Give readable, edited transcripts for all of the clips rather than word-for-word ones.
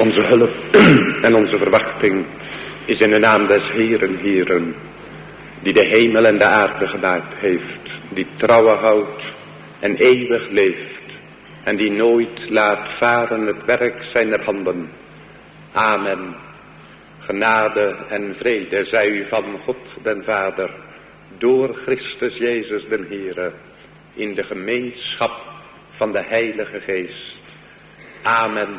Onze hulp en onze verwachting is in de naam des Heeren, Heeren, die de hemel en de aarde gemaakt heeft, die trouwen houdt en eeuwig leeft en die nooit laat varen het werk zijner handen. Amen. Genade en vrede zij u van God den Vader, door Christus Jezus den Heere, in de gemeenschap van de Heilige Geest. Amen.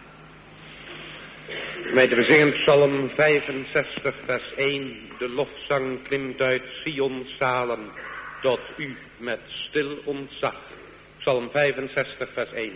We zingen Psalm 65 vers 1. De lofzang klimt uit Sions zalen tot u met stil ontzag. Psalm 65 vers 1.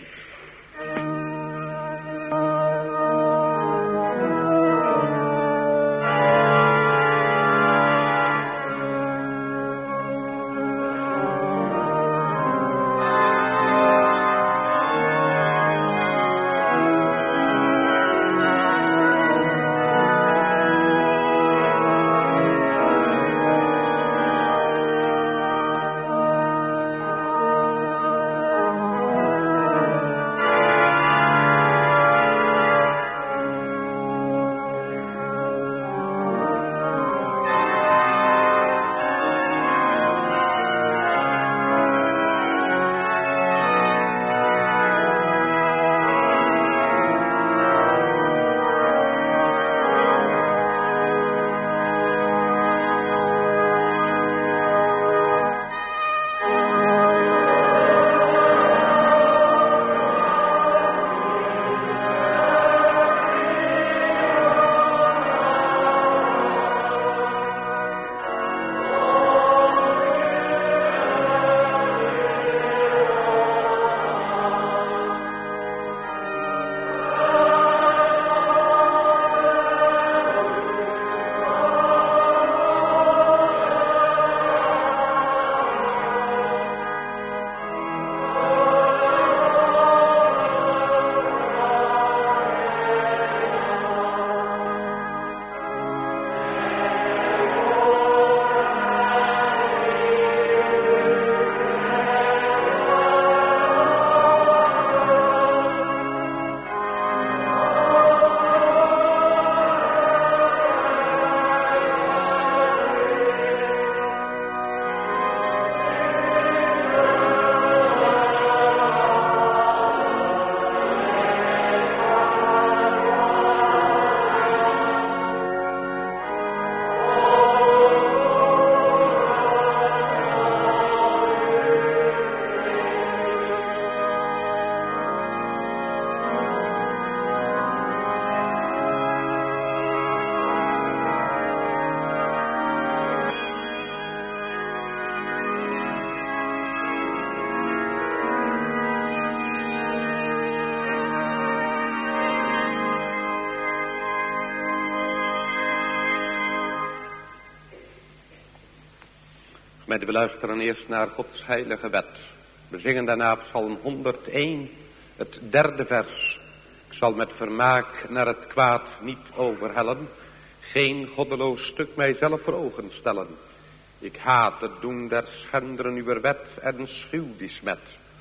We luisteren eerst naar Gods heilige wet. We zingen daarna Psalm 101, het 3e vers. Ik zal met vermaak naar het kwaad niet overhellen, geen goddeloos stuk mijzelf voor ogen stellen. Ik haat het doen der schenderen uw wet en schuw die smet.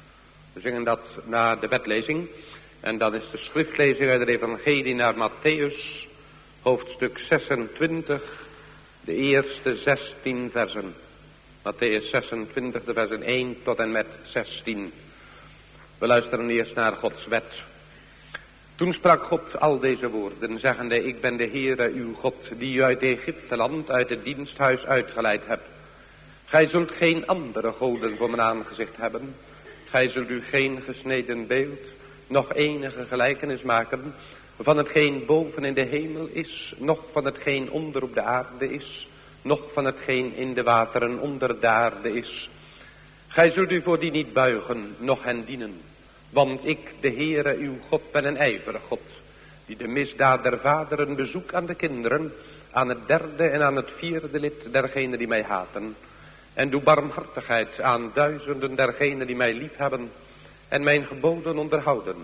We zingen dat na de wetlezing. En dan is de schriftlezing uit de evangelie naar Matthäus, hoofdstuk 26, de eerste 16 versen. Matthäus 26, de versen 1 tot en met 16. We luisteren eerst naar Gods wet. Toen sprak God al deze woorden, zeggende, ik ben de Heere uw God, die u uit Egypteland, uit het diensthuis uitgeleid hebt. Gij zult geen andere goden voor mijn aangezicht hebben. Gij zult u geen gesneden beeld, nog enige gelijkenis maken, van hetgeen boven in de hemel is, noch van hetgeen onder op de aarde is, noch van hetgeen in de wateren onder de aarde is. Gij zult u voor die niet buigen, noch hen dienen. Want ik, de Heere, uw God, ben een ijverig God, die de misdaad der vaderen bezoek aan de kinderen, aan het 3e en aan het 4e lid dergenen die mij haten. En doe barmhartigheid aan duizenden dergenen die mij lief hebben en mijn geboden onderhouden.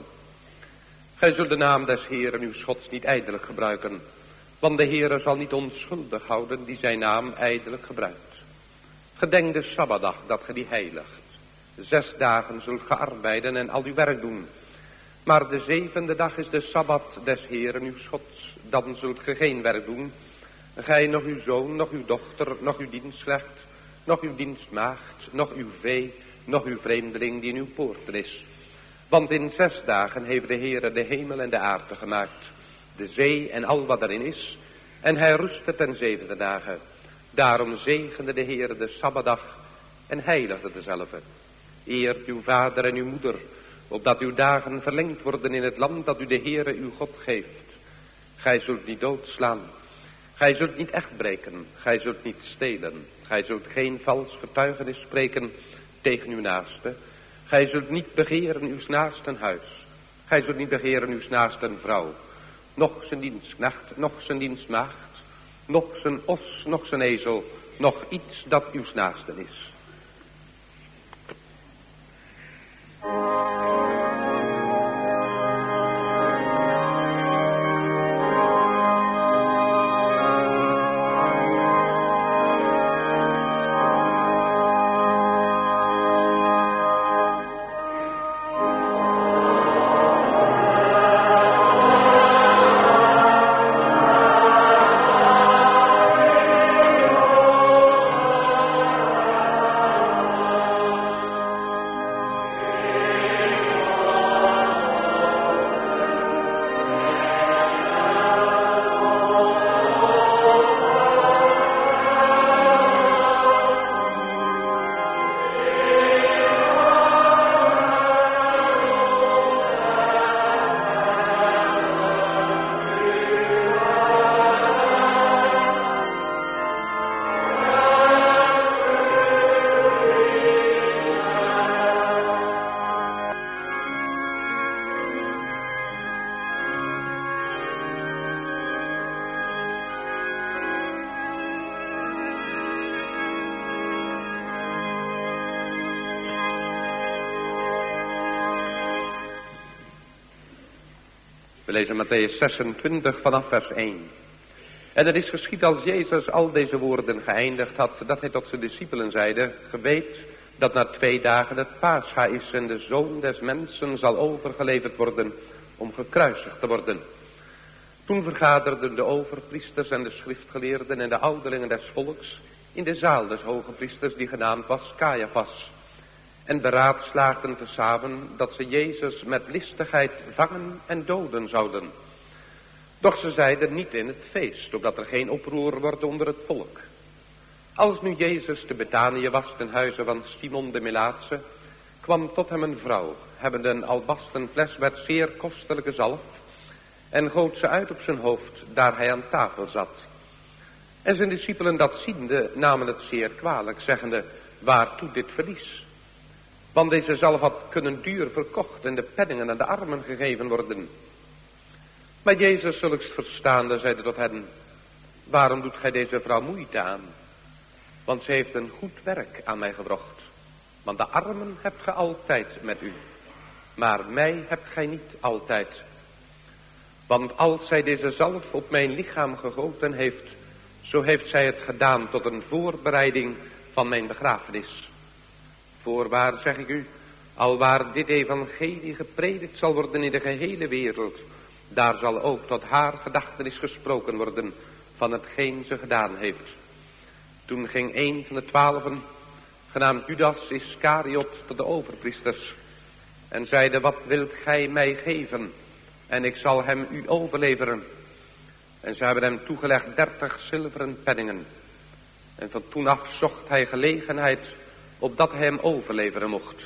Gij zult de naam des Heeren uw Gods niet ijdelijk gebruiken, want de Heere zal niet onschuldig houden die zijn naam ijdelijk gebruikt. Gedenk de Sabbatdag dat ge die heiligt. 6 dagen zult ge arbeiden en al uw werk doen. Maar de 7e dag is de Sabbat des Heeren uw Gods. Dan zult ge geen werk doen. Gij, nog uw zoon, nog uw dochter, nog uw dienstknecht, nog uw dienstmaagd, nog uw vee, nog uw vreemdeling die in uw poorten is. Want in 6 dagen heeft de Heere de hemel en de aarde gemaakt, de zee en al wat erin is, en hij rustte ten 7e dagen. Daarom zegende de Heere de Sabbatdag en heiligde dezelve. Eert uw vader en uw moeder, opdat uw dagen verlengd worden in het land dat u de Heere uw God geeft. Gij zult niet doodslaan, gij zult niet echt breken, gij zult niet stelen, gij zult geen vals getuigenis spreken tegen uw naaste. Gij zult niet begeren uw naasten huis, gij zult niet begeren uw naasten vrouw, noch zijn dienstknecht, noch zijn dienstmaagd, noch zijn os, noch zijn ezel, noch iets dat uw naasten is. We lezen Mattheüs 26 vanaf vers 1. En het is geschied als Jezus al deze woorden geëindigd had, dat hij tot zijn discipelen zeide: Ge weet dat na 2 dagen het Pascha is en de Zoon des Mensen zal overgeleverd worden om gekruisigd te worden. Toen vergaderden de overpriesters en de schriftgeleerden en de ouderlingen des volks in de zaal des hoge priesters die genaamd was Caiaphas. En beraadslaagden tezamen dat ze Jezus met listigheid vangen en doden zouden. Doch ze zeiden niet in het feest, opdat er geen oproer wordt onder het volk. Als nu Jezus te Betanië was ten huize van Simon de Melaatse, kwam tot hem een vrouw, hebbende een albasten fles met zeer kostelijke zalf, en goot ze uit op zijn hoofd, daar hij aan tafel zat. En zijn discipelen dat ziende, namen het zeer kwalijk, zeggende: Waartoe dit verlies? Want deze zalf had kunnen duur verkocht en de penningen aan de armen gegeven worden. Maar Jezus, zulks verstaande, zeide tot hen: Waarom doet gij deze vrouw moeite aan? Want ze heeft een goed werk aan mij gebracht. Want de armen hebt ge altijd met u, maar mij hebt gij niet altijd. Want als zij deze zalf op mijn lichaam gegoten heeft, zo heeft zij het gedaan tot een voorbereiding van mijn begrafenis. Voorwaar zeg ik u, alwaar dit evangelie gepredikt zal worden in de gehele wereld, daar zal ook tot haar gedachtenis gesproken worden van hetgeen ze gedaan heeft. Toen ging een van de 12, genaamd Judas Iscariot, tot de overpriesters en zeide: Wat wilt gij mij geven? En ik zal hem u overleveren. En ze hebben hem toegelegd 30 zilveren penningen. En van toen af zocht hij gelegenheid opdat hij hem overleveren mocht.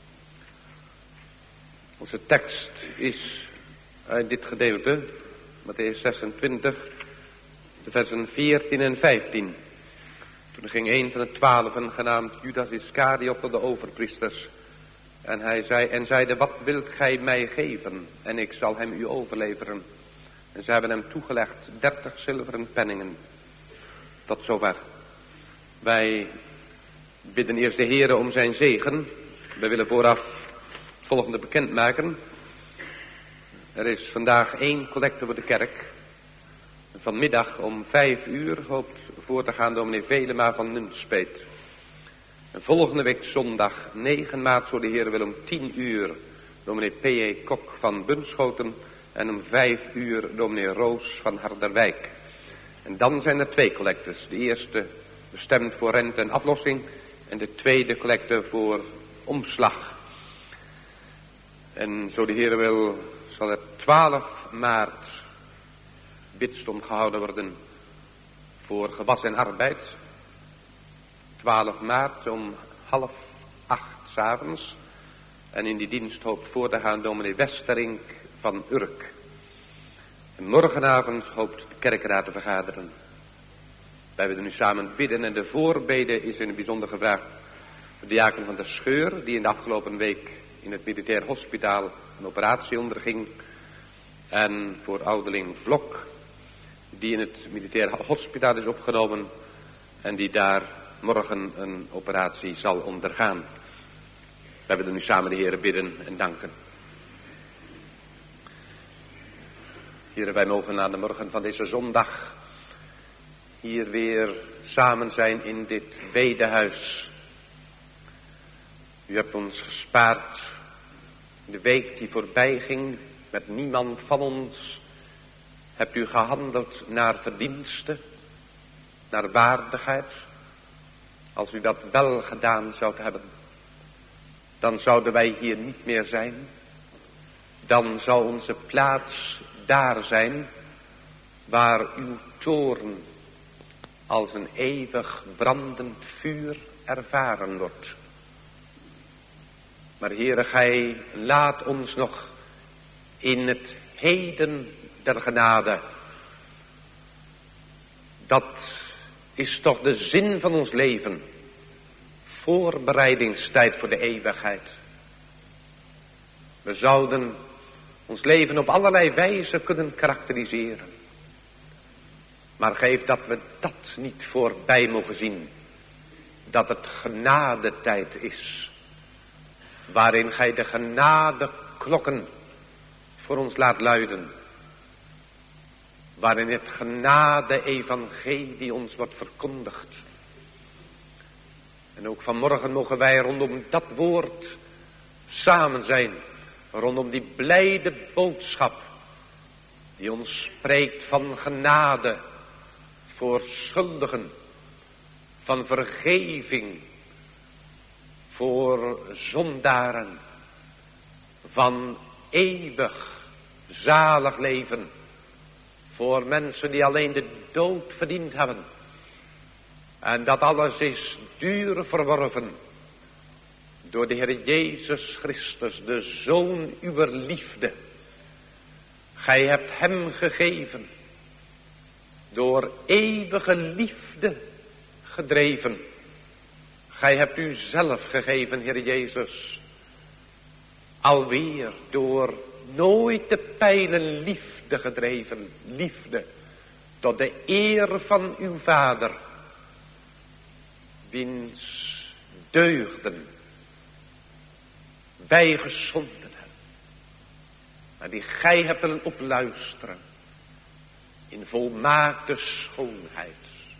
Onze tekst is uit dit gedeelte, Mattheüs 26, de versen 14 en 15. Toen ging een van de 12, genaamd Judas Iscariot, tot de overpriesters. En hij zeide: Wat wilt gij mij geven? En ik zal hem u overleveren. En ze hebben hem toegelegd 30 zilveren penningen. Tot zover. Wij bidden eerst de Heere om zijn zegen. We willen vooraf het volgende bekendmaken. Er is vandaag 1 collecte voor de kerk. Vanmiddag om 5 uur hoopt voor te gaan dominee Velema van Nunspeet. En volgende week zondag 9 maart, zo de Heer wil, om 10 uur dominee P.E. Kok van Bunschoten en om 5 uur dominee Roos van Harderwijk. En dan zijn er 2 collectes. De eerste bestemd voor rente en aflossing en de tweede collecte voor omslag. En zo de Heer wil, zal er 12 maart bidstond gehouden worden voor gewas en arbeid. 12 maart om 7:30 s'avonds. En in die dienst hoopt voor te gaan dominee Westerink van Urk. En morgenavond hoopt de kerkraad te vergaderen. Wij willen nu samen bidden en de voorbede is in het bijzonder gevraagd voor de diaken van de Scheur, die in de afgelopen week in het militair hospitaal een operatie onderging. En voor ouderling Vlok, die in het militair hospitaal is opgenomen en die daar morgen een operatie zal ondergaan. Wij willen nu samen de Heere bidden en danken. Heere, wij mogen aan de morgen van deze zondag hier weer samen zijn in dit bedehuis. U hebt ons gespaard de week die voorbij ging. Met niemand van ons hebt u gehandeld naar verdienste, naar waardigheid. Als u dat wel gedaan zou hebben, dan zouden wij hier niet meer zijn. Dan zou onze plaats daar zijn waar uw toorn als een eeuwig brandend vuur ervaren wordt. Maar Heere, gij laat ons nog in het heden der genade. Dat is toch de zin van ons leven. Voorbereidingstijd voor de eeuwigheid. We zouden ons leven op allerlei wijzen kunnen karakteriseren. Maar geef dat we dat niet voorbij mogen zien. Dat het genadetijd is. Waarin gij de genadeklokken voor ons laat luiden. Waarin het genade-evangelie ons wordt verkondigd. En ook vanmorgen mogen wij rondom dat woord samen zijn. Rondom die blijde boodschap die ons spreekt van genade voor schuldigen. Van vergeving voor zondaren. Van eeuwig zalig leven voor mensen die alleen de dood verdiend hebben. En dat alles is duur verworven door de Heer Jezus Christus, de Zoon uwer liefde. Gij hebt hem gegeven, door eeuwige liefde gedreven. Gij hebt u zelf gegeven, Heer Jezus, alweer door nooit te peilen liefde gedreven. Liefde tot de eer van uw Vader, wiens deugden wij geschonden hebben. En die gij hebt willen opluisteren in volmaakte schoonheid.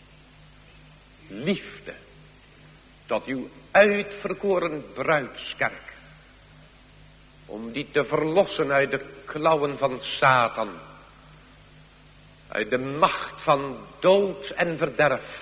Liefde tot uw uitverkoren bruidskerk. Om die te verlossen uit de klauwen van Satan. Uit de macht van dood en verderf.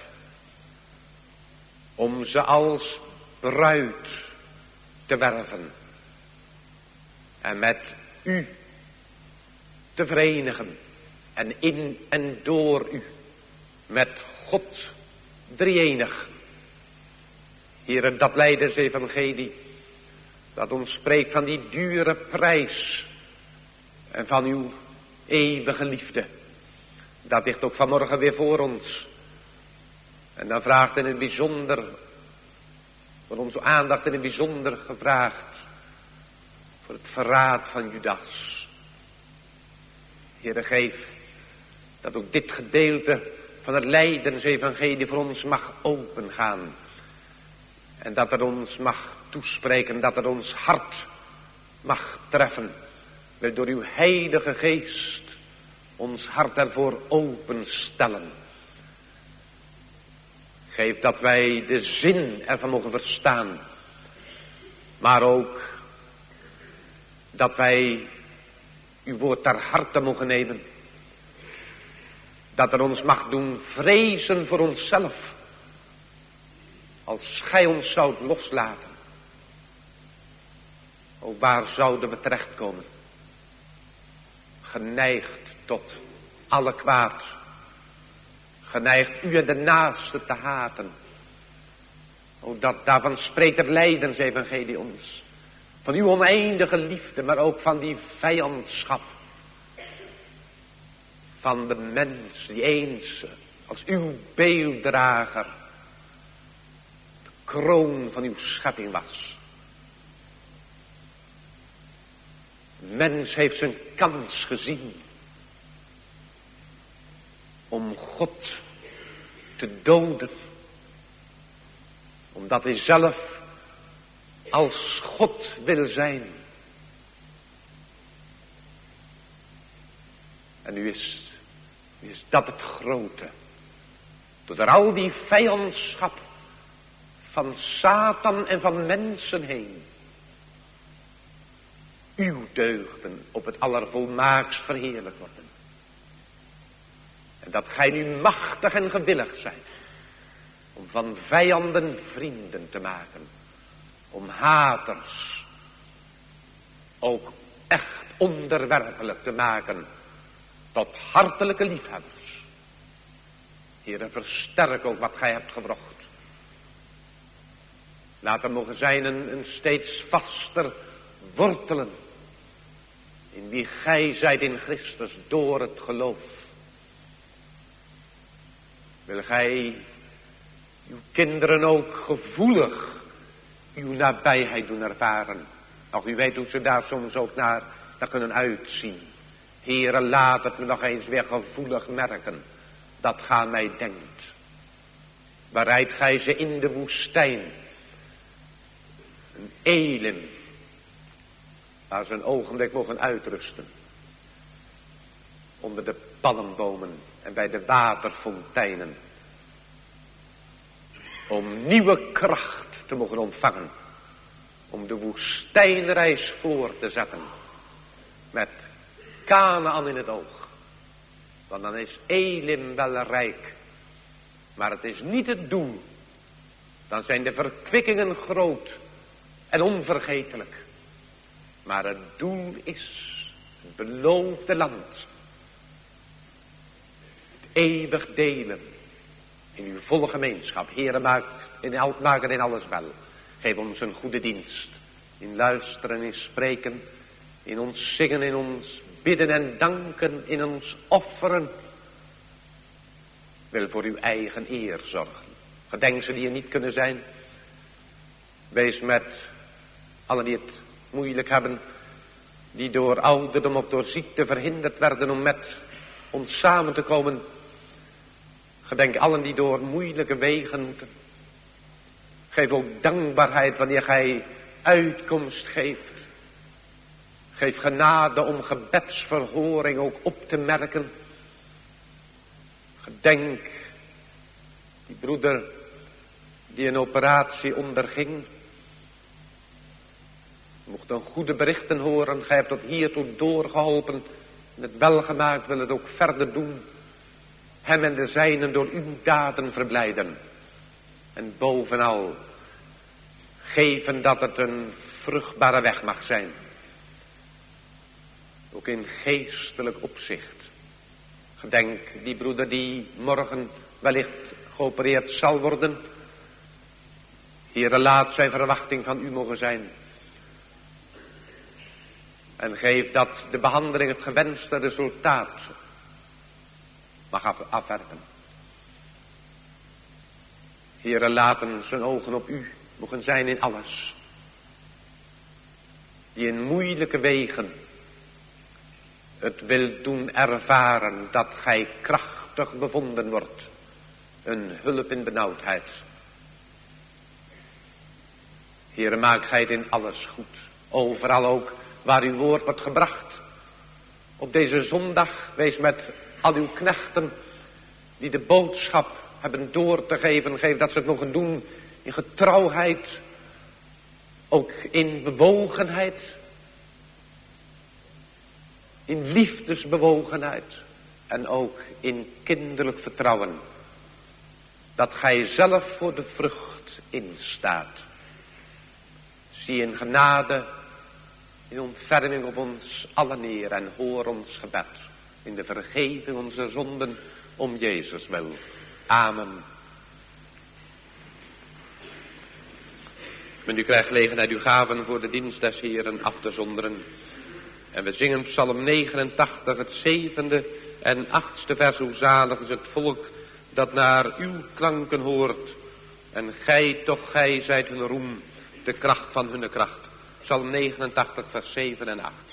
Om ze als bruid te werven. En met u te verenigen. En in en door u. Met God drieënig. Heere, dat Lijdensevangelie. Dat ons spreekt van die dure prijs. En van uw eeuwige liefde. Dat ligt ook vanmorgen weer voor ons. En dan vraagt in het bijzonder. Voor onze aandacht in het bijzonder gevraagd. Voor het verraad van Judas. Heere, geef dat ook dit gedeelte van het Lijdensevangelie voor ons mag opengaan. En dat het ons mag toespreken, dat het ons hart mag treffen. Wil door uw heilige geest ons hart ervoor openstellen. Geef dat wij de zin ervan mogen verstaan. Maar ook dat wij uw woord ter harte mogen nemen. Dat het ons mag doen vrezen voor onszelf. Als gij ons zoudt loslaten. O, waar zouden we terechtkomen? Geneigd tot alle kwaad. Geneigd u en de naaste te haten. O, daarvan spreekt het lijdensevangelie ons. Van uw oneindige liefde, maar ook van die vijandschap. Van de mens die eens als uw beelddrager de kroon van uw schepping was. Mens heeft zijn kans gezien om God te doden. Omdat hij zelf als God wil zijn. En nu is dat het grote. Door al die vijandschap van Satan en van mensen heen. Uw deugden op het allervolmaakst verheerlijk worden. En dat gij nu machtig en gewillig zijt. Om van vijanden vrienden te maken. Om haters ook echt onderwerpelijk te maken. Tot hartelijke liefhebbers. Heere, versterk ook wat gij hebt gewrocht. Laat er mogen zijn een steeds vaster wortelen. In wie gij zijt in Christus door het geloof. Wil gij uw kinderen ook gevoelig uw nabijheid doen ervaren. Ach, u weet hoe ze daar soms ook naar kunnen uitzien. Heere, laat het me nog eens weer gevoelig merken. Dat gij mij denkt. Bereid gij ze in de woestijn. Een Elim. Waar ze een ogenblik mogen uitrusten. Onder de palmbomen en bij de waterfonteinen. Om nieuwe kracht te mogen ontvangen. Om de woestijnreis voor te zetten. Met Kanaan in het oog. Want dan is Elim wel rijk. Maar het is niet het doel. Dan zijn de verkwikkingen groot en onvergetelijk. Maar het doel is het beloofde land. Het eeuwig delen in uw volle gemeenschap. Heere, maak in alles wel. Geef ons een goede dienst. In luisteren, in spreken, in ons zingen, in ons bidden en danken, in ons offeren. Wil voor uw eigen eer zorgen. Gedenk ze die er niet kunnen zijn. Wees met allen die het moeilijk hebben. Die door ouderdom of door ziekte verhinderd werden om met ons samen te komen. Gedenk allen die door moeilijke wegen moeten. Geef ook dankbaarheid wanneer gij uitkomst geeft. Geef genade om gebedsverhoring ook op te merken. Gedenk die broeder die een operatie onderging. Mocht dan goede berichten horen. Gij hebt tot hiertoe doorgeholpen. En het welgemaakt wil het ook verder doen. Hem en de zijnen door uw daden verblijden. En bovenal geven dat het een vruchtbare weg mag zijn. Ook in geestelijk opzicht. Gedenk die broeder die morgen wellicht geopereerd zal worden. Heere, laat zijn verwachting van u mogen zijn. En geef dat de behandeling het gewenste resultaat mag afwerpen. Heere, laten zijn ogen op u mogen zijn in alles. Die in moeilijke wegen het wil doen ervaren dat gij krachtig bevonden wordt. Een hulp in benauwdheid. Heere, maak gij het in alles goed. Overal ook waar uw woord wordt gebracht. Op deze zondag wees met al uw knechten die de boodschap hebben door te geven. Geef dat ze het mogen doen in getrouwheid. Ook in bewogenheid. in liefdesbewogenheid en ook in kinderlijk vertrouwen. Dat gij zelf voor de vrucht instaat. Zie in genade, in ontferming op ons allen neer en hoor ons gebed. In de vergeving onze zonden om Jezus wil. Amen. Men u krijgt gelegenheid uw gaven voor de dienst des Heeren af te zonderen. En we zingen Psalm 89, het 7e en 8e vers. Hoe zalig is het volk dat naar uw klanken hoort. En gij, toch gij zijt hun roem, de kracht van hun kracht. Psalm 89, vers 7 en 8.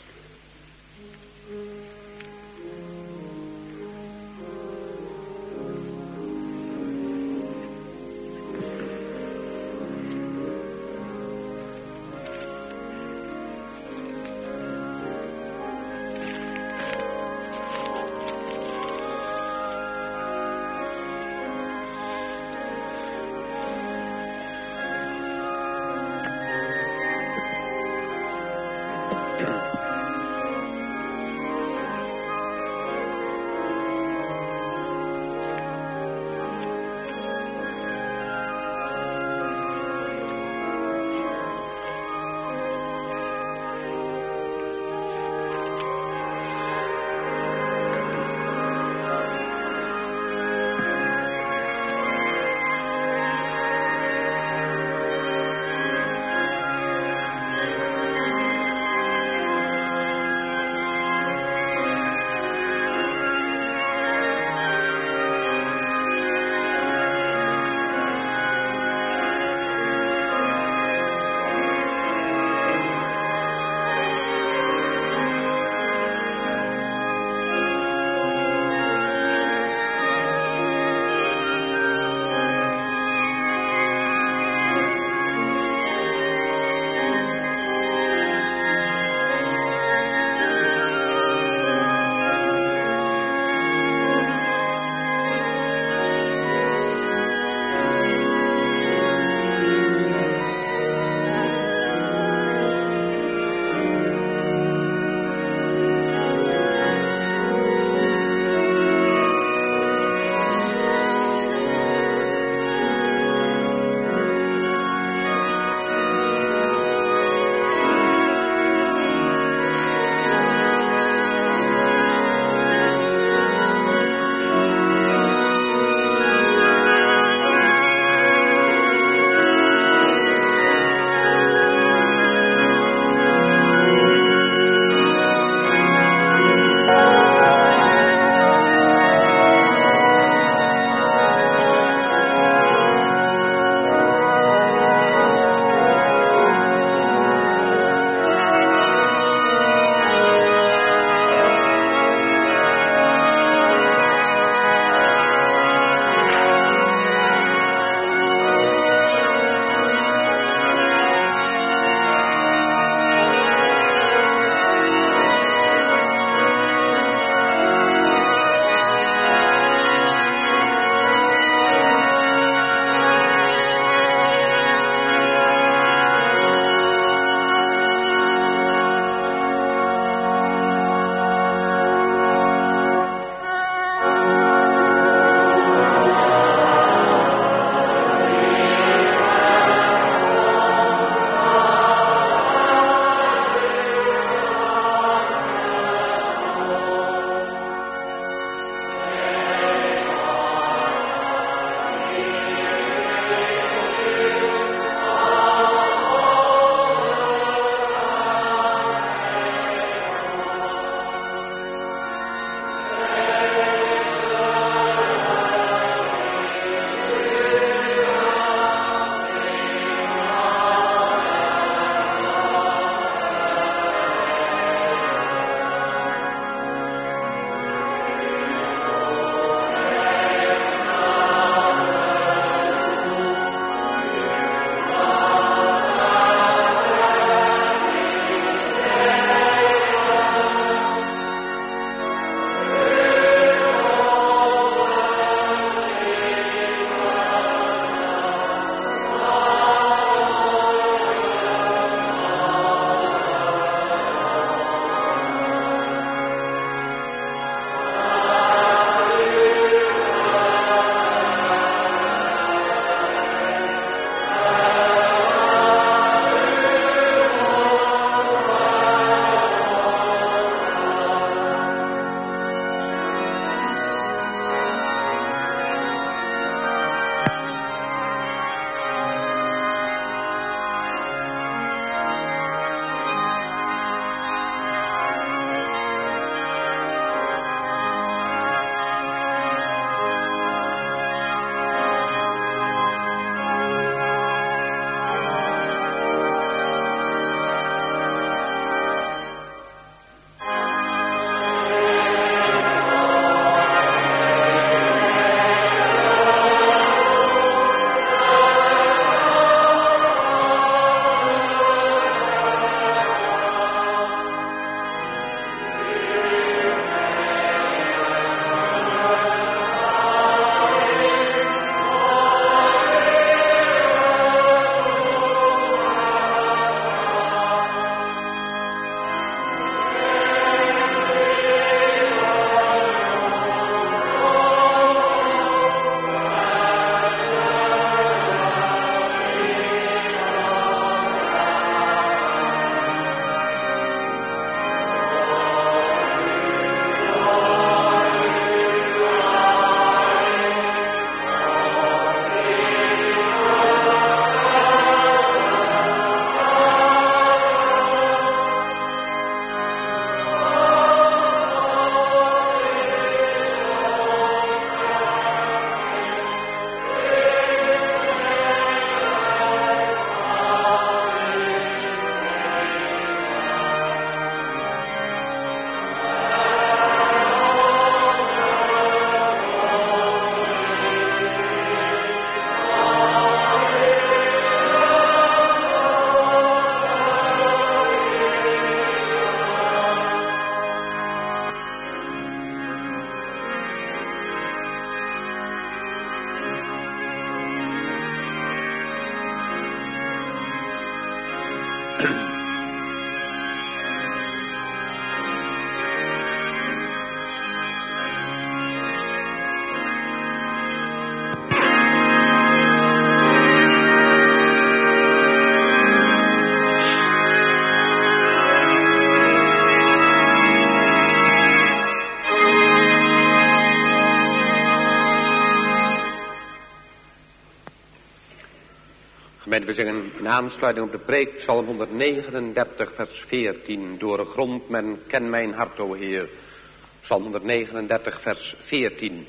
Gemeente, we zingen in aansluiting op de preek Psalm 139 vers 14. Door grond men ken mijn hart, o Heer. Psalm 139 vers 14.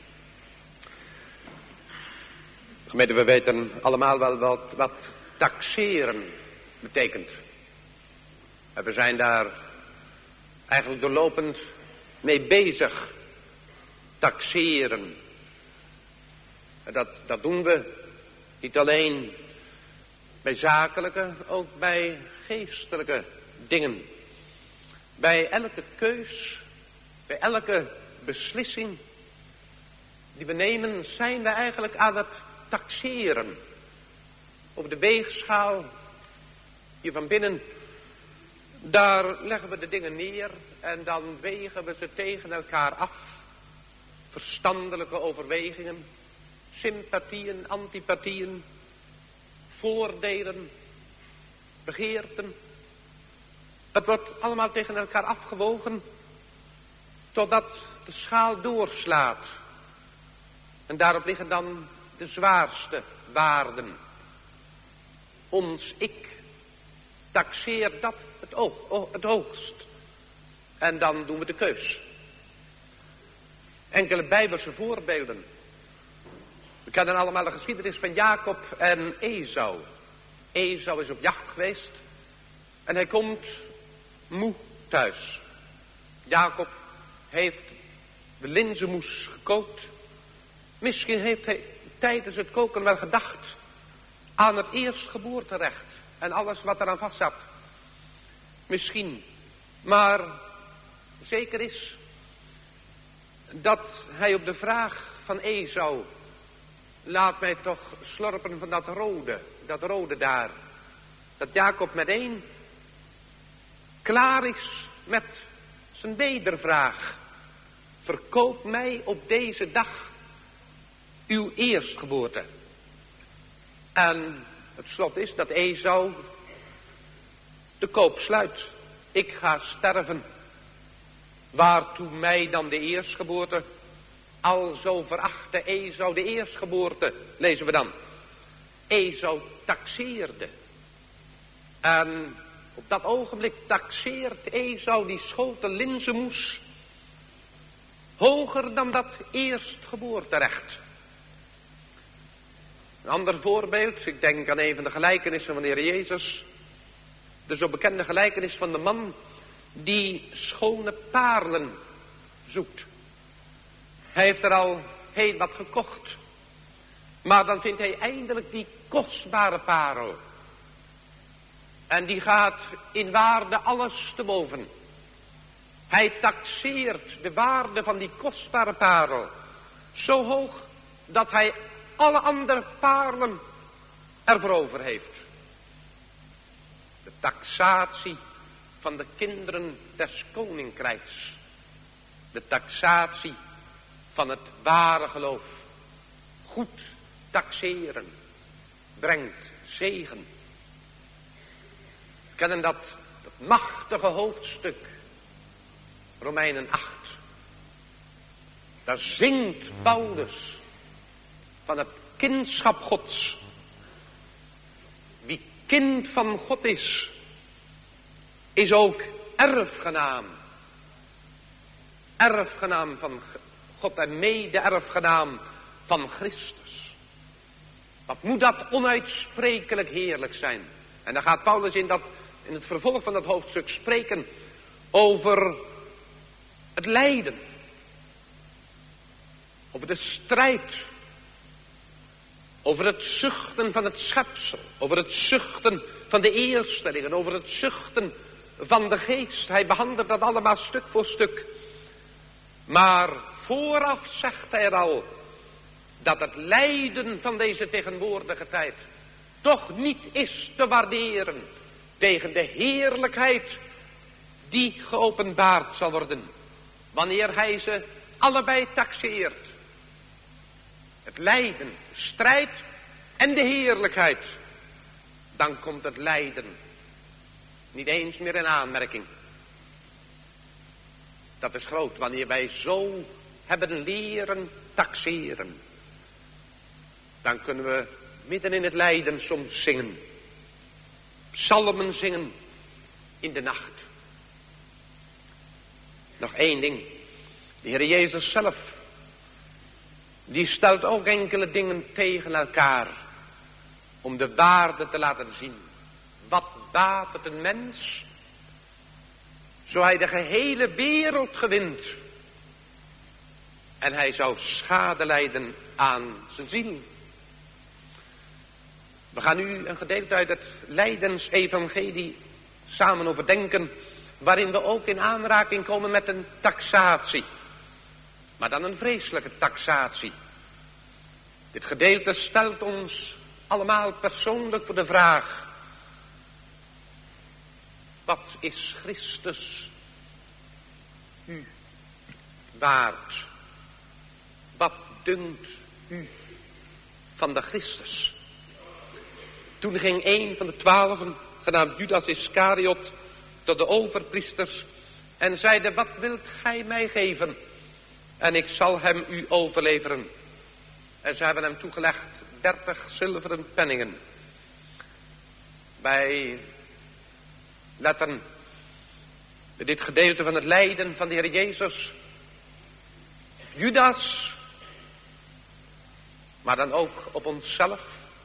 Gemeente, we weten allemaal wel wat taxeren betekent. En we zijn daar eigenlijk doorlopend mee bezig. Taxeren. En dat doen we niet alleen bij zakelijke, ook bij geestelijke dingen. Bij elke keus, bij elke beslissing die we nemen, zijn we eigenlijk aan het taxeren. Op de weegschaal, hier van binnen, daar leggen we de dingen neer en dan wegen we ze tegen elkaar af. Verstandelijke overwegingen, sympathieën, antipathieën, voordelen, begeerten. Het wordt allemaal tegen elkaar afgewogen totdat de schaal doorslaat. En daarop liggen dan de zwaarste waarden. Ons ik taxeert dat het hoogst. En dan doen we de keus. Enkele Bijbelse voorbeelden. We kennen allemaal de geschiedenis van Jacob en Esau. Esau is op jacht geweest. En hij komt moe thuis. Jacob heeft de linzenmoes gekookt. Misschien heeft hij tijdens het koken wel gedacht aan het eerstgeboorterecht. En alles wat eraan vast zat. Misschien. Maar zeker is dat hij op de vraag van Esau: laat mij toch slorpen van dat rode daar. Dat Jacob meteen klaar is met zijn wedervraag. Verkoop mij op deze dag uw eerstgeboorte. En het slot is dat Esau de koop sluit. Ik ga sterven. Waartoe mij dan de eerstgeboorte? Alzo verachtte Esau de eerstgeboorte, lezen we dan. Esau taxeerde. En op dat ogenblik taxeert Esau die schotel linzenmoes hoger dan dat eerstgeboorterecht. Een ander voorbeeld, ik denk aan een van de gelijkenissen van de Heer Jezus. De zo bekende gelijkenis van de man die schone paarlen zoekt. Hij heeft er al heel wat gekocht. Maar dan vindt hij eindelijk die kostbare parel. En die gaat in waarde alles te boven. Hij taxeert de waarde van die kostbare parel zo hoog dat hij alle andere parelen ervoor over heeft. De taxatie van de kinderen des koninkrijks. De taxatie van het ware geloof. Goed taxeren brengt zegen. We kennen dat machtige hoofdstuk, Romeinen 8. Daar zingt Paulus van het kindschap Gods. Wie kind van God is ook erfgenaam. Erfgenaam van God en mede-erfgenaam van Christus. Wat moet dat onuitsprekelijk heerlijk zijn. En dan gaat Paulus in het vervolg van dat hoofdstuk spreken over het lijden. Over de strijd. Over het zuchten van het schepsel. Over het zuchten van de eerstelingen. Over het zuchten van de geest. Hij behandelt dat allemaal stuk voor stuk. Maar vooraf zegt hij er al dat het lijden van deze tegenwoordige tijd toch niet is te waarderen tegen de heerlijkheid die geopenbaard zal worden wanneer hij ze allebei taxeert. Het lijden, strijd en de heerlijkheid. Dan komt het lijden niet eens meer in aanmerking. Dat is groot wanneer wij zo hebben leren taxeren. Dan kunnen we midden in het lijden soms zingen. Psalmen zingen in de nacht. Nog één ding. De Heer Jezus zelf, die stelt ook enkele dingen tegen elkaar. Om de waarde te laten zien. Wat baat het een mens, zo hij de gehele wereld gewint. En hij zou schade lijden aan zijn ziel. We gaan nu een gedeelte uit het Lijdensevangelie samen overdenken, waarin we ook in aanraking komen met een taxatie. Maar dan een vreselijke taxatie. Dit gedeelte stelt ons allemaal persoonlijk voor de vraag: wat is Christus u waard? Wat dunkt u van de Christus? Toen ging een van de 12, genaamd Judas Iscariot, tot de overpriesters en zeide: wat wilt gij mij geven? En ik zal hem u overleveren. En ze hebben hem toegelegd 30 zilveren penningen. Wij letten bij dit gedeelte van het lijden van de Heer Jezus. Judas, maar dan ook op onszelf.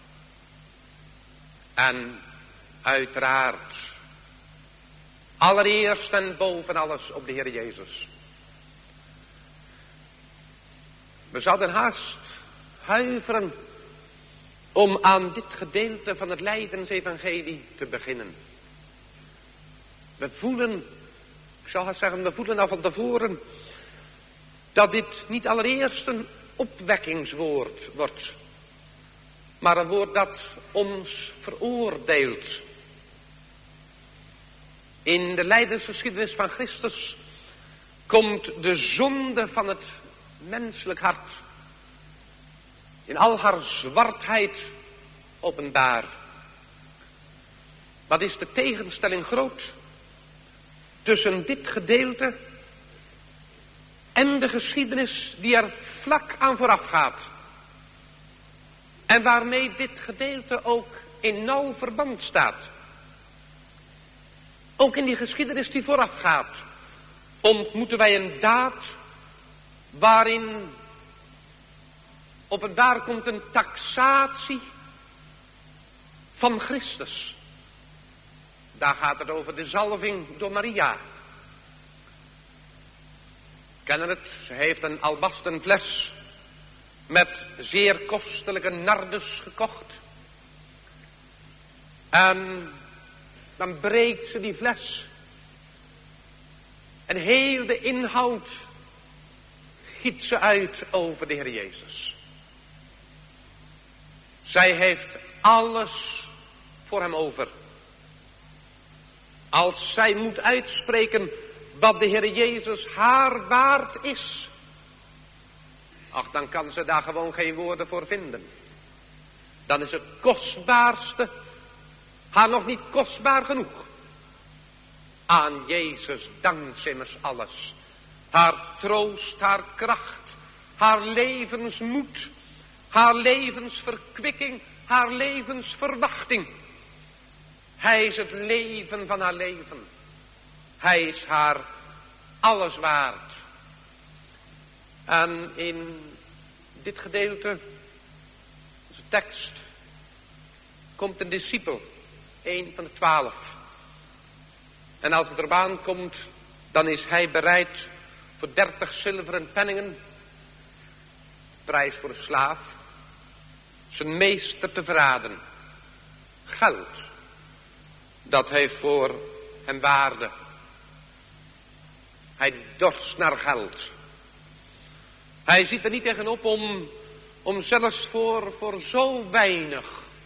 En uiteraard, allereerst en boven alles op de Heer Jezus. We zouden haast huiveren om aan dit gedeelte van het Lijdensevangelie te beginnen. We voelen, ik zou haast zeggen, we voelen al van tevoren dat dit niet allereerst een opwekkingswoord wordt, maar een woord dat ons veroordeelt. In de lijdensgeschiedenis van Christus komt de zonde van het menselijk hart in al haar zwartheid openbaar. Wat is de tegenstelling groot tussen dit gedeelte en de geschiedenis die er vlak aan vooraf gaat. En waarmee dit gedeelte ook in nauw verband staat. Ook in die geschiedenis die vooraf gaat, ontmoeten wij een daad waarin openbaar komt een taxatie van Christus. Daar gaat het over de zalving door Maria. Kennen het, ze heeft een albasten fles met zeer kostelijke nardus gekocht. En dan breekt ze die fles. En heel de inhoud giet ze uit over de Heer Jezus. Zij heeft alles voor hem over. Als zij moet uitspreken wat de Heer Jezus haar waard is, ach, dan kan ze daar gewoon geen woorden voor vinden. Dan is het kostbaarste haar nog niet kostbaar genoeg. Aan Jezus dankt ze immers alles. Haar troost, haar kracht, haar levensmoed, haar levensverkwikking, haar levensverwachting. Hij is het leven van haar leven. Hij is haar alles waard. En in dit gedeelte, onze tekst, komt een discipel, een van de 12. En als het erop aankomt, dan is hij bereid voor 30 zilveren penningen, prijs voor een slaaf, zijn meester te verraden. Geld, dat heeft voor hem waarde. Hij dorst naar geld. Hij ziet er niet tegenop om zelfs voor zo weinig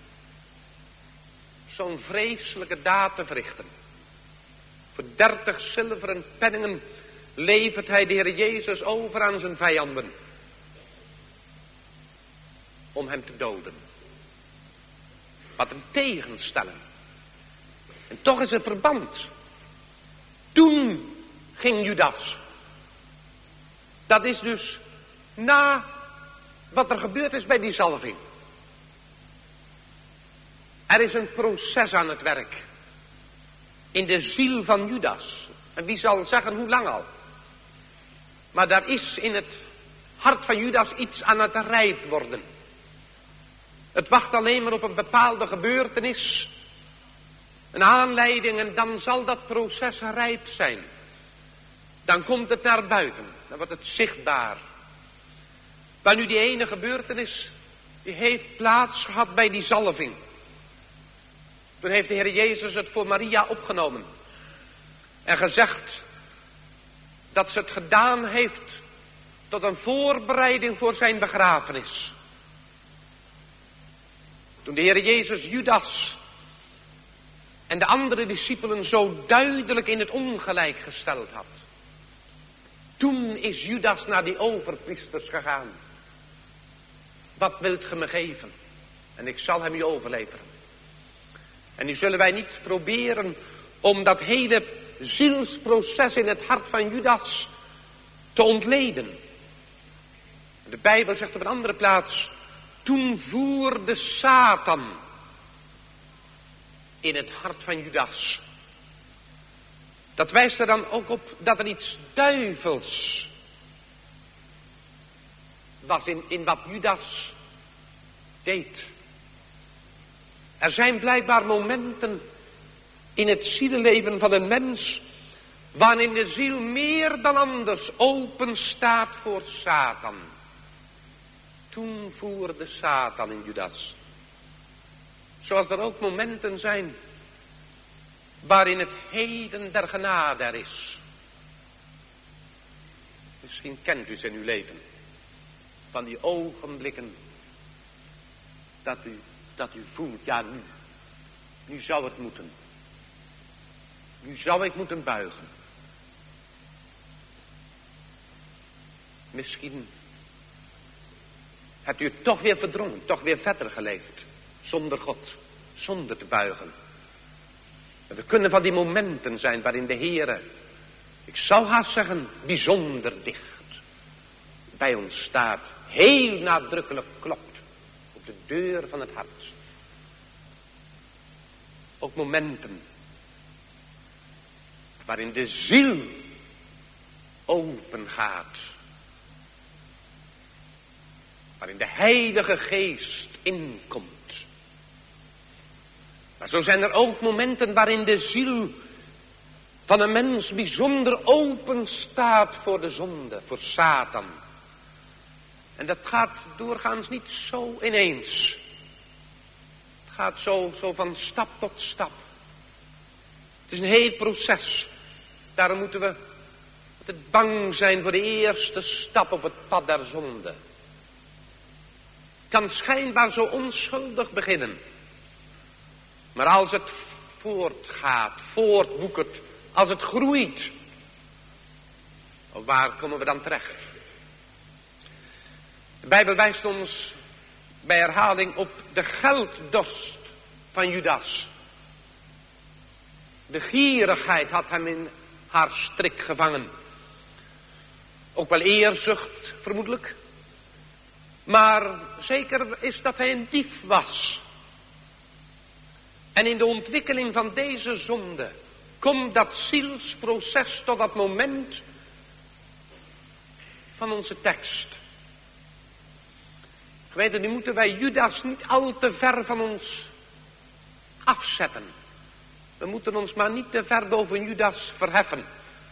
zo'n vreselijke daad te verrichten. Voor 30 zilveren penningen levert hij de Heer Jezus over aan zijn vijanden. Om hem te doden. Wat een tegenstelling. En toch is er verband. Toen ging Judas. Dat is dus na wat er gebeurd is bij die zalving. Er is een proces aan het werk. In de ziel van Judas. En wie zal zeggen hoe lang al. Maar daar is in het hart van Judas iets aan het rijp worden. Het wacht alleen maar op een bepaalde gebeurtenis. Een aanleiding en dan zal dat proces rijp zijn. Dan komt het naar buiten. Dan wordt het zichtbaar. Maar nu die ene gebeurtenis. Die heeft plaats gehad bij die zalving. Toen heeft de Heer Jezus het voor Maria opgenomen. En gezegd dat ze het gedaan heeft tot een voorbereiding voor zijn begrafenis. Toen de Heer Jezus Judas en de andere discipelen zo duidelijk in het ongelijk gesteld had. Toen is Judas naar die overpriesters gegaan. Wat wilt ge me geven? En ik zal hem u overleveren. En nu zullen wij niet proberen om dat hele zielsproces in het hart van Judas te ontleden. De Bijbel zegt op een andere plaats, toen voerde Satan in het hart van Judas. Dat wijst er dan ook op dat er iets duivels was in wat Judas deed. Er zijn blijkbaar momenten in het zielenleven van een mens waarin de ziel meer dan anders open staat voor Satan. Toen voerde Satan in Judas. Zoals er ook momenten zijn waarin het heden der genade er is. Misschien kent u ze in uw leven. Van die ogenblikken dat u voelt, ja nu zou het moeten. Nu zou ik moeten buigen. Misschien hebt u het toch weer verdrongen, toch weer verder geleefd. Zonder God, zonder te buigen. En er kunnen van die momenten zijn waarin de Heere, ik zou haast zeggen, bijzonder dicht bij ons staat. Heel nadrukkelijk klopt op de deur van het hart. Ook momenten waarin de ziel open gaat. Waarin de Heilige Geest inkomt. Maar zo zijn er ook momenten waarin de ziel van een mens bijzonder open staat voor de zonde, voor Satan. En dat gaat doorgaans niet zo ineens. Het gaat zo van stap tot stap. Het is een heel proces. Daarom moeten we altijd bang zijn voor de eerste stap op het pad der zonde. Het kan schijnbaar zo onschuldig beginnen. Maar als het voortgaat, voortwoekert, als het groeit, waar komen we dan terecht? De Bijbel wijst ons bij herhaling op de gelddorst van Judas. De gierigheid had hem in haar strik gevangen. Ook wel eerzucht, vermoedelijk. Maar zeker is dat hij een dief was. En in de ontwikkeling van deze zonde komt dat zielsproces tot dat moment van onze tekst. Geweten, nu moeten wij Judas niet al te ver van ons afzetten. We moeten ons maar niet te ver boven Judas verheffen.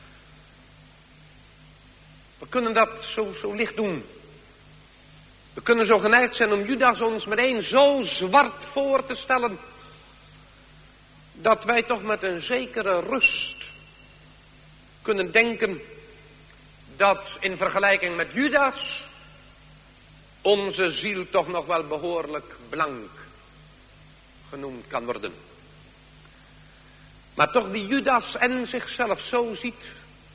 We kunnen dat zo licht doen. We kunnen zo geneigd zijn om Judas ons meteen zo zwart voor te stellen, dat wij toch met een zekere rust kunnen denken dat in vergelijking met Judas onze ziel toch nog wel behoorlijk blank genoemd kan worden. Maar toch die Judas en zichzelf zo ziet,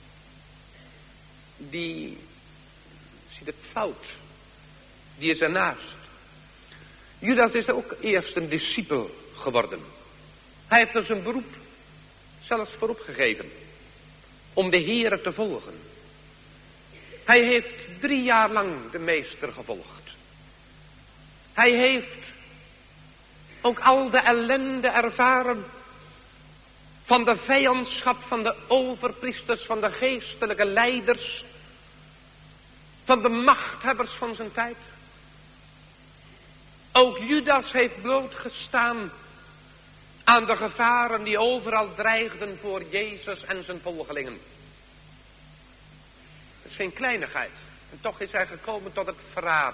die ziet het fout. Die is ernaast. Judas is ook eerst een discipel geworden. Hij heeft er zijn beroep zelfs voor opgegeven. Om de Heere te volgen. Hij heeft 3 jaar lang de meester gevolgd. Hij heeft ook al de ellende ervaren van de vijandschap van de overpriesters, van de geestelijke leiders, van de machthebbers van zijn tijd. Ook Judas heeft blootgestaan aan de gevaren die overal dreigden voor Jezus en zijn volgelingen. Het is geen kleinigheid. En toch is hij gekomen tot het verraad.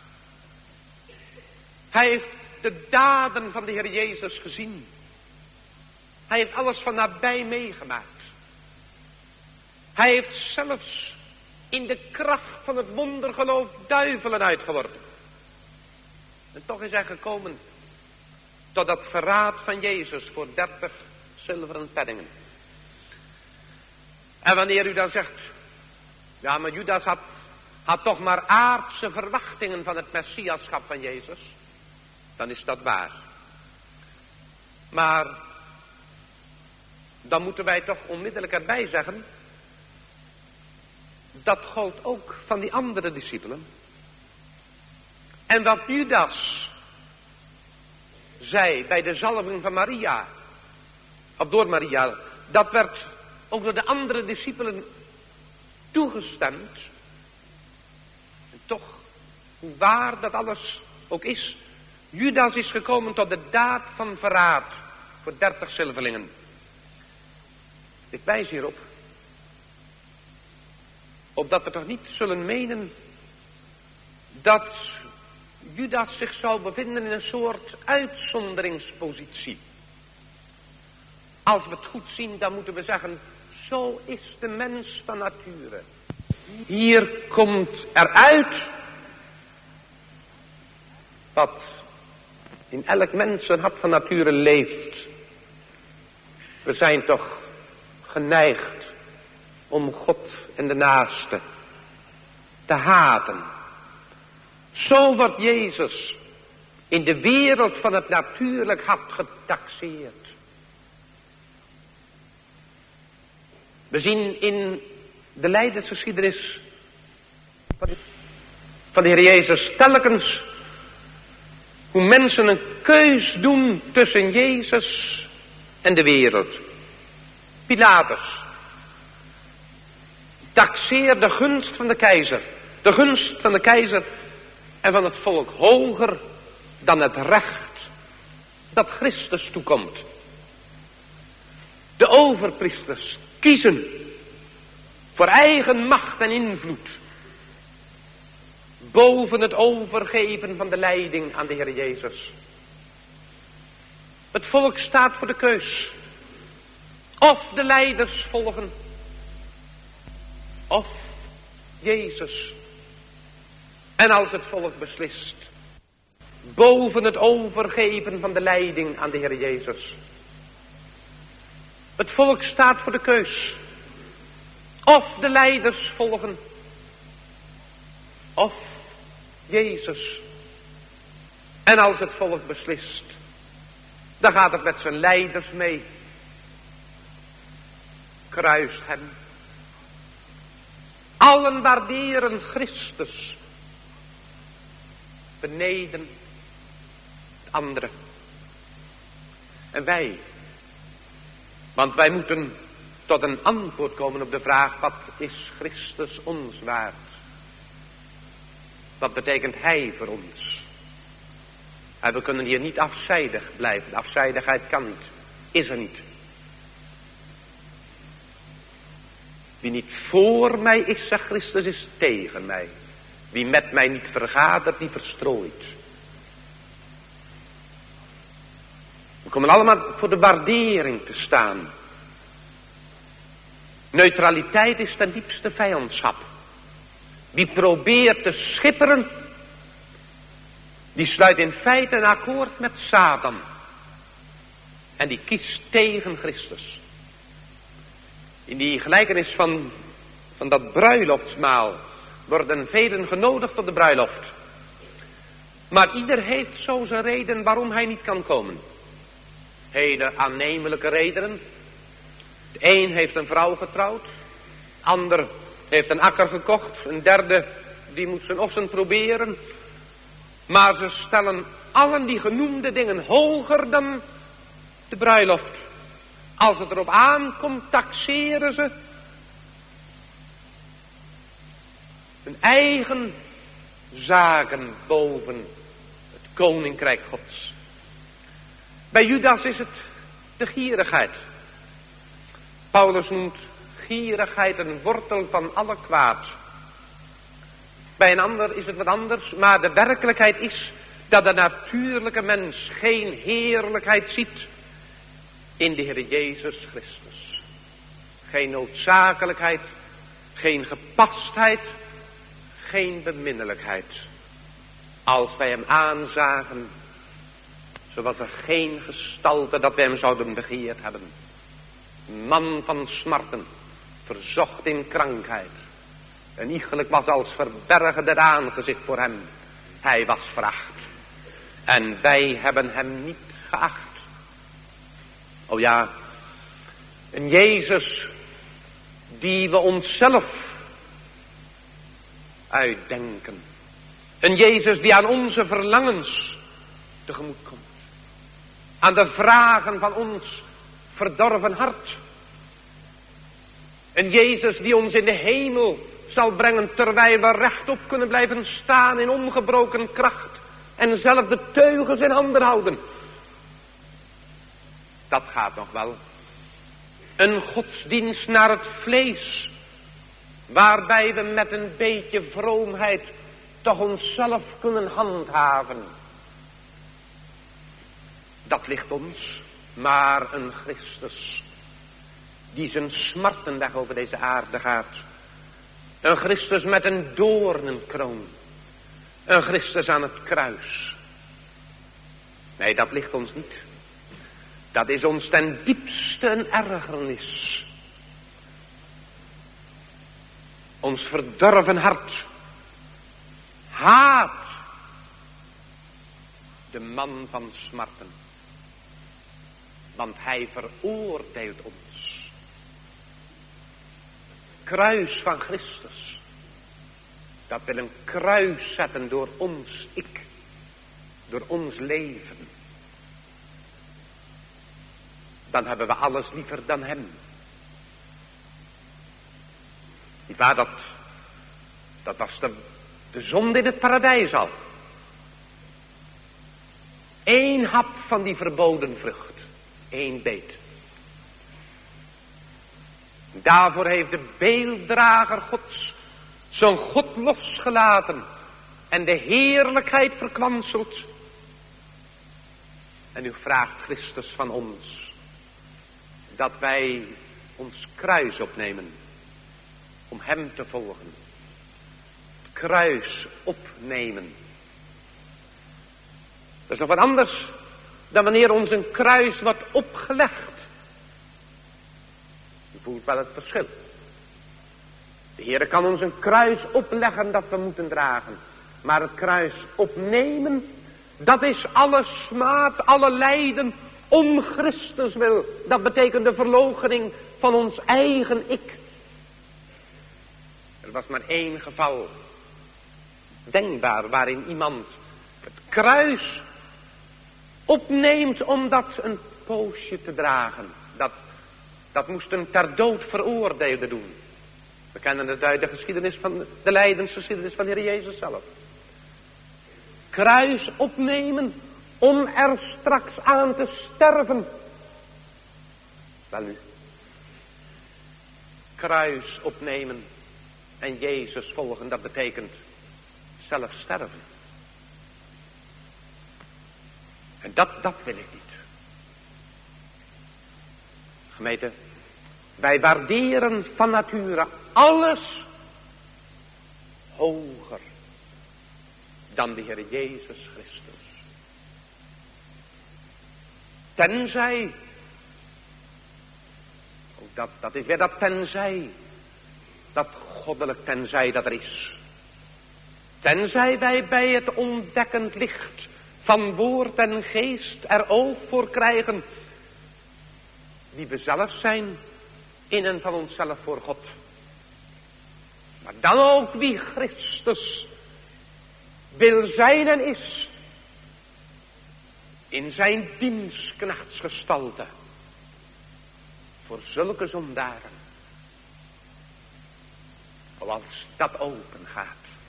Hij heeft de daden van de Heer Jezus gezien. Hij heeft alles van nabij meegemaakt. Hij heeft zelfs in de kracht van het wondergeloof duivelen uitgeworpen. En toch is hij gekomen tot dat verraad van Jezus voor 30 zilveren penningen. En wanneer u dan zegt, ja, maar Judas had toch maar aardse verwachtingen van het messiaschap van Jezus, dan is dat waar. Maar dan moeten wij toch onmiddellijk erbij zeggen, dat gold ook van die andere discipelen. En wat Judas zei bij de zalving van Maria, of door Maria, dat werd ook door de andere discipelen toegestemd. En toch, hoe waar dat alles ook is, Judas is gekomen tot de daad van verraad voor 30 zilverlingen. Ik wijs hierop, opdat we toch niet zullen menen dat Judas zich zou bevinden in een soort uitzonderingspositie. Als we het goed zien, dan moeten we zeggen, zo is de mens van nature. Hier komt eruit wat in elk mens een hart van nature leeft. We zijn toch geneigd om God en de naaste te haten. Zo wordt Jezus in de wereld van het natuurlijk hart getaxeerd. We zien in de lijdensgeschiedenis van de Heer Jezus telkens hoe mensen een keus doen tussen Jezus en de wereld. Pilatus taxeert de gunst van de keizer. De gunst van de keizer en van het volk hoger dan het recht dat Christus toekomt. De overpriesters kiezen voor eigen macht en invloed boven het overgeven van de leiding aan de Heer Jezus. Het volk staat voor de keus. Of de leiders volgen, of Jezus. En als het volk beslist, boven het overgeven van de leiding aan de Heer Jezus. Het volk staat voor de keus. Of de leiders volgen, of Jezus. En als het volk beslist, dan gaat het met zijn leiders mee. Kruist hem. Allen waarderen Christus beneden het andere. En wij, want wij moeten tot een antwoord komen op de vraag, wat is Christus ons waard? Wat betekent Hij voor ons? En we kunnen hier niet afzijdig blijven. De afzijdigheid kan niet. Is er niet. Wie niet voor mij is, zegt Christus, is tegen mij. Wie met mij niet vergadert, die verstrooit. We komen allemaal voor de waardering te staan. Neutraliteit is ten diepste vijandschap. Wie probeert te schipperen, die sluit in feite een akkoord met Satan. En die kiest tegen Christus. In die gelijkenis van dat bruiloftsmaal worden velen genodigd tot de bruiloft. Maar ieder heeft zo zijn reden waarom hij niet kan komen. Hele aannemelijke redenen. De een heeft een vrouw getrouwd. De ander heeft een akker gekocht. Een derde die moet zijn ossen proberen. Maar ze stellen allen die genoemde dingen hoger dan de bruiloft. Als het erop aankomt, taxeren ze hun eigen zaken boven het koninkrijk Gods. Bij Judas is het de gierigheid. Paulus noemt gierigheid een wortel van alle kwaad. Bij een ander is het wat anders, maar de werkelijkheid is dat de natuurlijke mens geen heerlijkheid ziet in de Heer Jezus Christus. Geen noodzakelijkheid, geen gepastheid, geen beminnelijkheid. Als wij hem aanzagen, zo was er geen gestalte dat wij hem zouden begeerd hebben. Man van smarten, verzocht in krankheid. En iegelijk was als verbergen het aangezicht voor hem. Hij was veracht. En wij hebben hem niet geacht. O ja, een Jezus die we onszelf uitdenken. Een Jezus die aan onze verlangens tegemoet komt. Aan de vragen van ons verdorven hart. Een Jezus die ons in de hemel zal brengen terwijl we rechtop kunnen blijven staan in ongebroken kracht. En zelf de teugels in handen houden. Dat gaat nog wel. Een godsdienst naar het vlees. Waarbij we met een beetje vroomheid toch onszelf kunnen handhaven. Dat ligt ons. Maar een Christus die zijn smartenweg over deze aarde gaat. Een Christus met een doornenkroon. Een Christus aan het kruis. Nee, dat ligt ons niet. Dat is ons ten diepste een ergernis. Ons verdorven hart haat de man van smarten. Want hij veroordeelt ons. Kruis van Christus. Dat wil een kruis zetten door ons ik. Door ons leven. Dan hebben we alles liever dan hem. Nietwaar, dat was de zonde in het paradijs al. Eén hap van die verboden vrucht. Eén beet. Daarvoor heeft de beelddrager Gods zijn God losgelaten. En de heerlijkheid verkwanseld. En nu vraagt Christus van ons. Dat wij ons kruis opnemen. Om hem te volgen. Het kruis opnemen. Dat is nog wat anders dan wanneer ons een kruis wordt opgelegd. Je voelt wel het verschil. De Heer kan ons een kruis opleggen dat we moeten dragen. Maar het kruis opnemen, dat is alle smaad, alle lijden om Christus wil. Dat betekent de verloochening van ons eigen ik. Er was maar één geval denkbaar waarin iemand het kruis opneemt om dat een poosje te dragen. Dat moest een ter dood veroordeelde doen. We kennen de geschiedenis van de lijdensgeschiedenis van de Heer Jezus zelf. Kruis opnemen om er straks aan te sterven. Wel nu. Kruis opnemen en Jezus volgen, dat betekent zelf sterven. En dat wil ik niet. Gemeente, wij waarderen van nature alles hoger dan de Heer Jezus Christus. Tenzij, ook dat is weer dat tenzij, dat goddelijk tenzij dat er is. Tenzij wij bij het ontdekkend licht van woord en geest er oog voor krijgen, wie we zelf zijn, in en van onszelf voor God. Maar dan ook wie Christus wil zijn en is. in zijn dienstknechtsgestalte voor zulke zondaren. Als dat open gaat.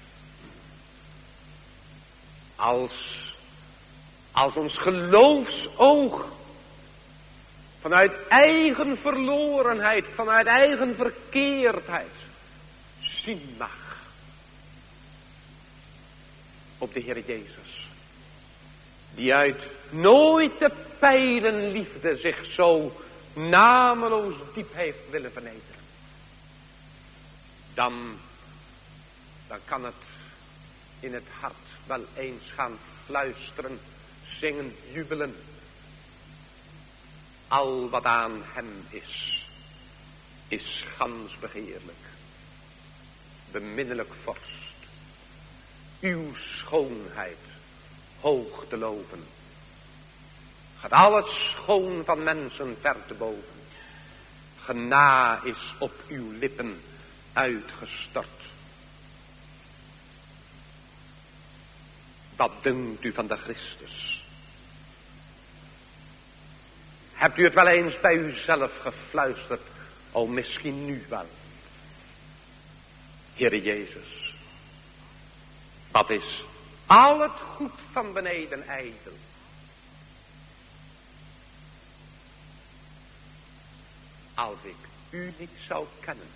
Als ons geloofsoog vanuit eigen verlorenheid, vanuit eigen verkeerdheid zien mag op de Heer Jezus. Die uit nooit te peilen liefde zich zo nameloos diep heeft willen vernederen. Dan kan het in het hart wel eens gaan fluisteren, zingen, jubelen. Al wat aan hem is gans begeerlijk. Beminnelijk vorst, uw schoonheid hoog te loven. Gaat al het schoon van mensen ver te boven. Gena is op uw lippen uitgestort. Wat dunkt u van de Christus? Hebt u het wel eens bij uzelf gefluisterd? O, misschien nu wel. Heere Jezus, wat is al het goed van beneden ijdel? Als ik u niet zou kennen,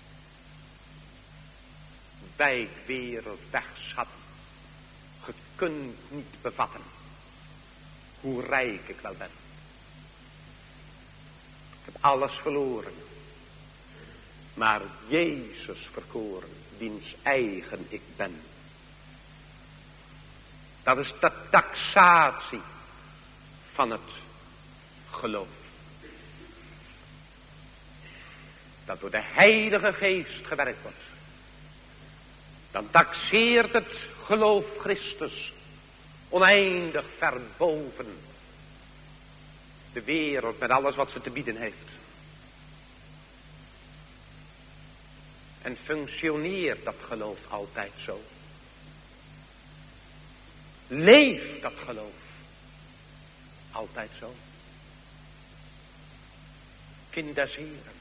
bij het wereld wegschatten, ge kunt niet bevatten hoe rijk ik wel ben. Ik heb alles verloren, maar Jezus verkoren, wiens eigen ik ben. Dat is de taxatie van het geloof. Dat door de Heilige Geest gewerkt wordt. Dan taxeert het geloof Christus oneindig ver boven de wereld met alles wat ze te bieden heeft. En functioneert dat geloof altijd zo? Leeft dat geloof altijd zo? Kind des Heren,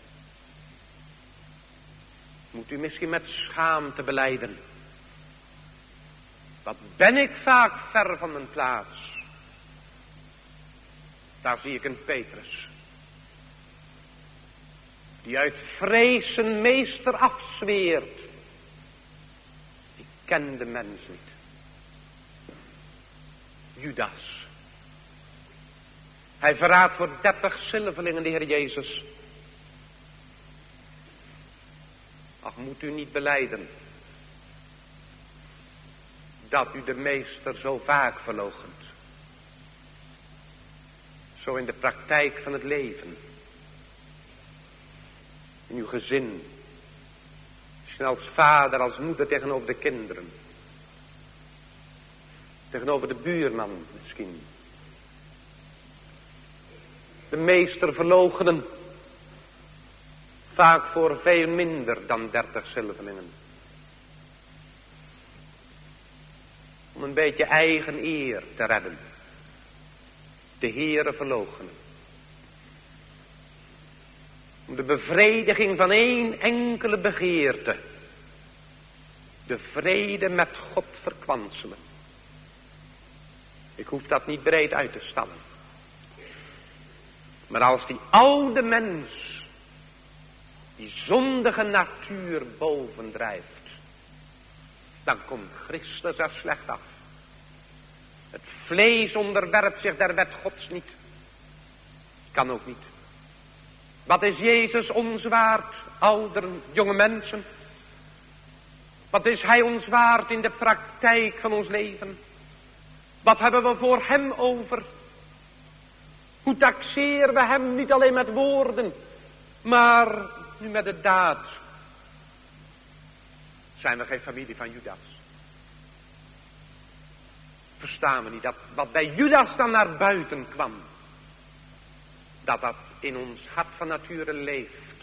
moet u misschien met schaamte belijden. Wat ben ik vaak ver van mijn plaats. Daar zie ik een Petrus. Die uit vrees zijn meester afzweert. Ik ken de mens niet. Judas. Hij verraadt voor 30 zilverlingen de Heer Jezus. Ach, moet u niet belijden dat u de meester zo vaak verloochent. Zo in de praktijk van het leven. In uw gezin. Misschien als vader, als moeder tegenover de kinderen. Tegenover de buurman misschien. De meester verloochenen. Vaak voor veel minder dan 30 zilverlingen. Om een beetje eigen eer te redden. De Heere verloochenen. Om de bevrediging van één enkele begeerte. De vrede met God verkwanselen. Ik hoef dat niet breed uit te stallen. Maar als die oude mens die zondige natuur bovendrijft, dan komt Christus er slecht af. Het vlees onderwerpt zich der wet Gods niet. Kan ook niet. Wat is Jezus ons waard, ouderen, jonge mensen? Wat is Hij ons waard in de praktijk van ons leven? Wat hebben we voor Hem over? Hoe taxeren we Hem niet alleen met woorden, maar nu met de daad? Zijn we geen familie van Judas? Verstaan we niet dat wat bij Judas dan naar buiten kwam, dat in ons hart van nature leeft?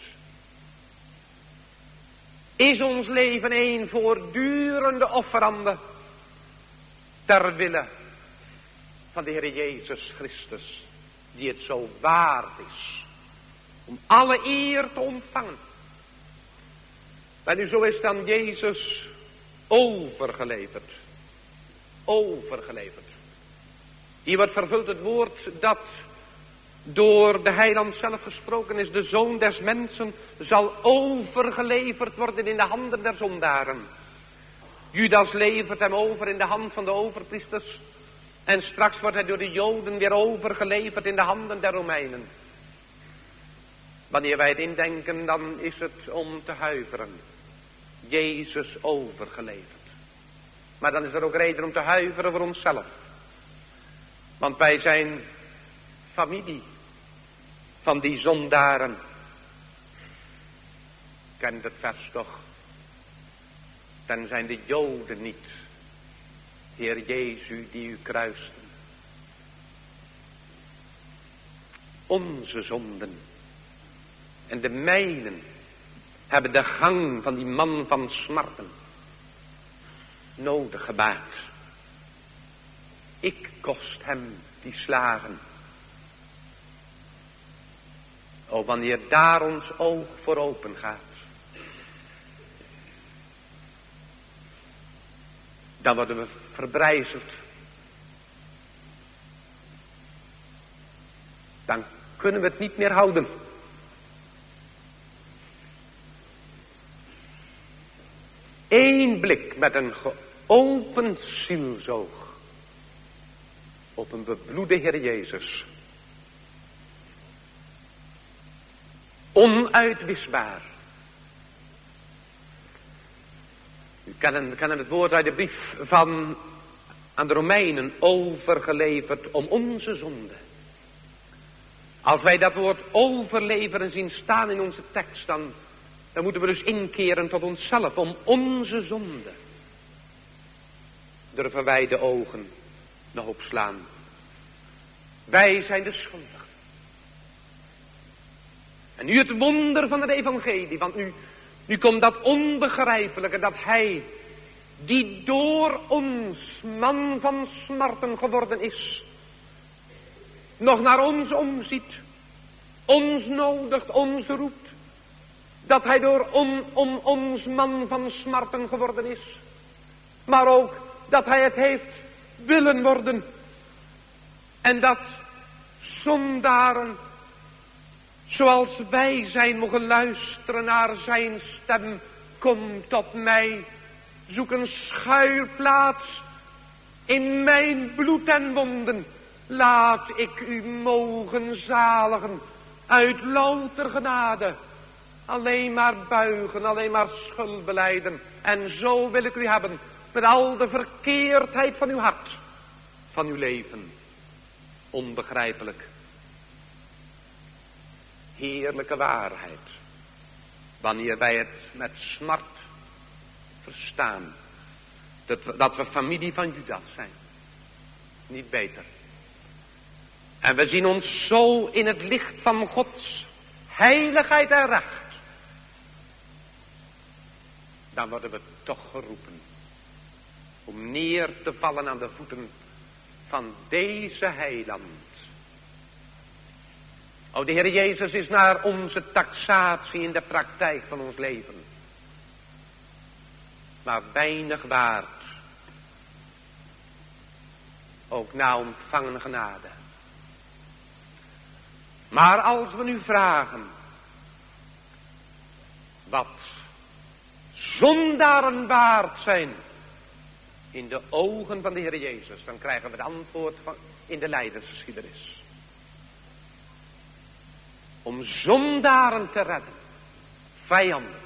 Is ons leven een voortdurende offerande ter wille van de Heer Jezus Christus, die het zo waard is om alle eer te ontvangen. Maar nu zo is dan Jezus overgeleverd. Overgeleverd. Hier wordt vervuld het woord dat door de heiland zelf gesproken is. De Zoon des mensen zal overgeleverd worden in de handen der zondaren. Judas levert hem over in de hand van de overpriesters. En straks wordt hij door de Joden weer overgeleverd in de handen der Romeinen. Wanneer wij het indenken, dan is het om te huiveren. Jezus overgeleverd. Maar dan is er ook reden om te huiveren voor onszelf. Want wij zijn familie van die zondaren. Kent het vers toch? Dan zijn de Joden niet, Heer Jezus, die u kruisten. Onze zonden en de mijnen hebben de gang van die man van smarten nodig gebaard. Ik kost hem die slagen. O, wanneer daar ons oog voor open gaat, dan worden we verbrijzeld. Dan kunnen we het niet meer houden. Eén blik met een geopend zielzoog op een bebloede Heer Jezus. Onuitwisbaar. U kennen het woord uit de brief van aan de Romeinen, overgeleverd om onze zonde. Als wij dat woord overleveren zien staan in onze tekst, dan moeten we dus inkeren tot onszelf om onze zonde. Durven wij de ogen nog opslaan. Wij zijn de schuldigen. En nu het wonder van het evangelie, want nu komt dat onbegrijpelijke, dat hij die door ons man van smarten geworden is, nog naar ons omziet, ons nodigt, ons roept, dat hij door ons man van smarten geworden is, maar ook dat hij het heeft willen worden en dat zondaren zoals wij zijn mogen luisteren naar zijn stem. Kom tot mij, zoek een schuilplaats in mijn bloed en wonden. Laat ik u mogen zaligen uit louter genade. Alleen maar buigen, alleen maar schuld belijden. En zo wil ik u hebben, met al de verkeerdheid van uw hart, van uw leven. Onbegrijpelijk. Heerlijke waarheid. Wanneer wij het met smart verstaan. Dat we familie van Judas zijn. Niet beter. En we zien ons zo in het licht van Gods heiligheid en recht. Dan worden we toch geroepen om neer te vallen aan de voeten van deze heiland. O, de Heer Jezus is naar onze taxatie in de praktijk van ons leven maar weinig waard. Ook na ontvangen genade. Maar als we nu vragen wat zondaren waard zijn in de ogen van de Heer Jezus, dan krijgen we het antwoord in de lijdensgeschiedenis. Om zondaren te redden, vijanden,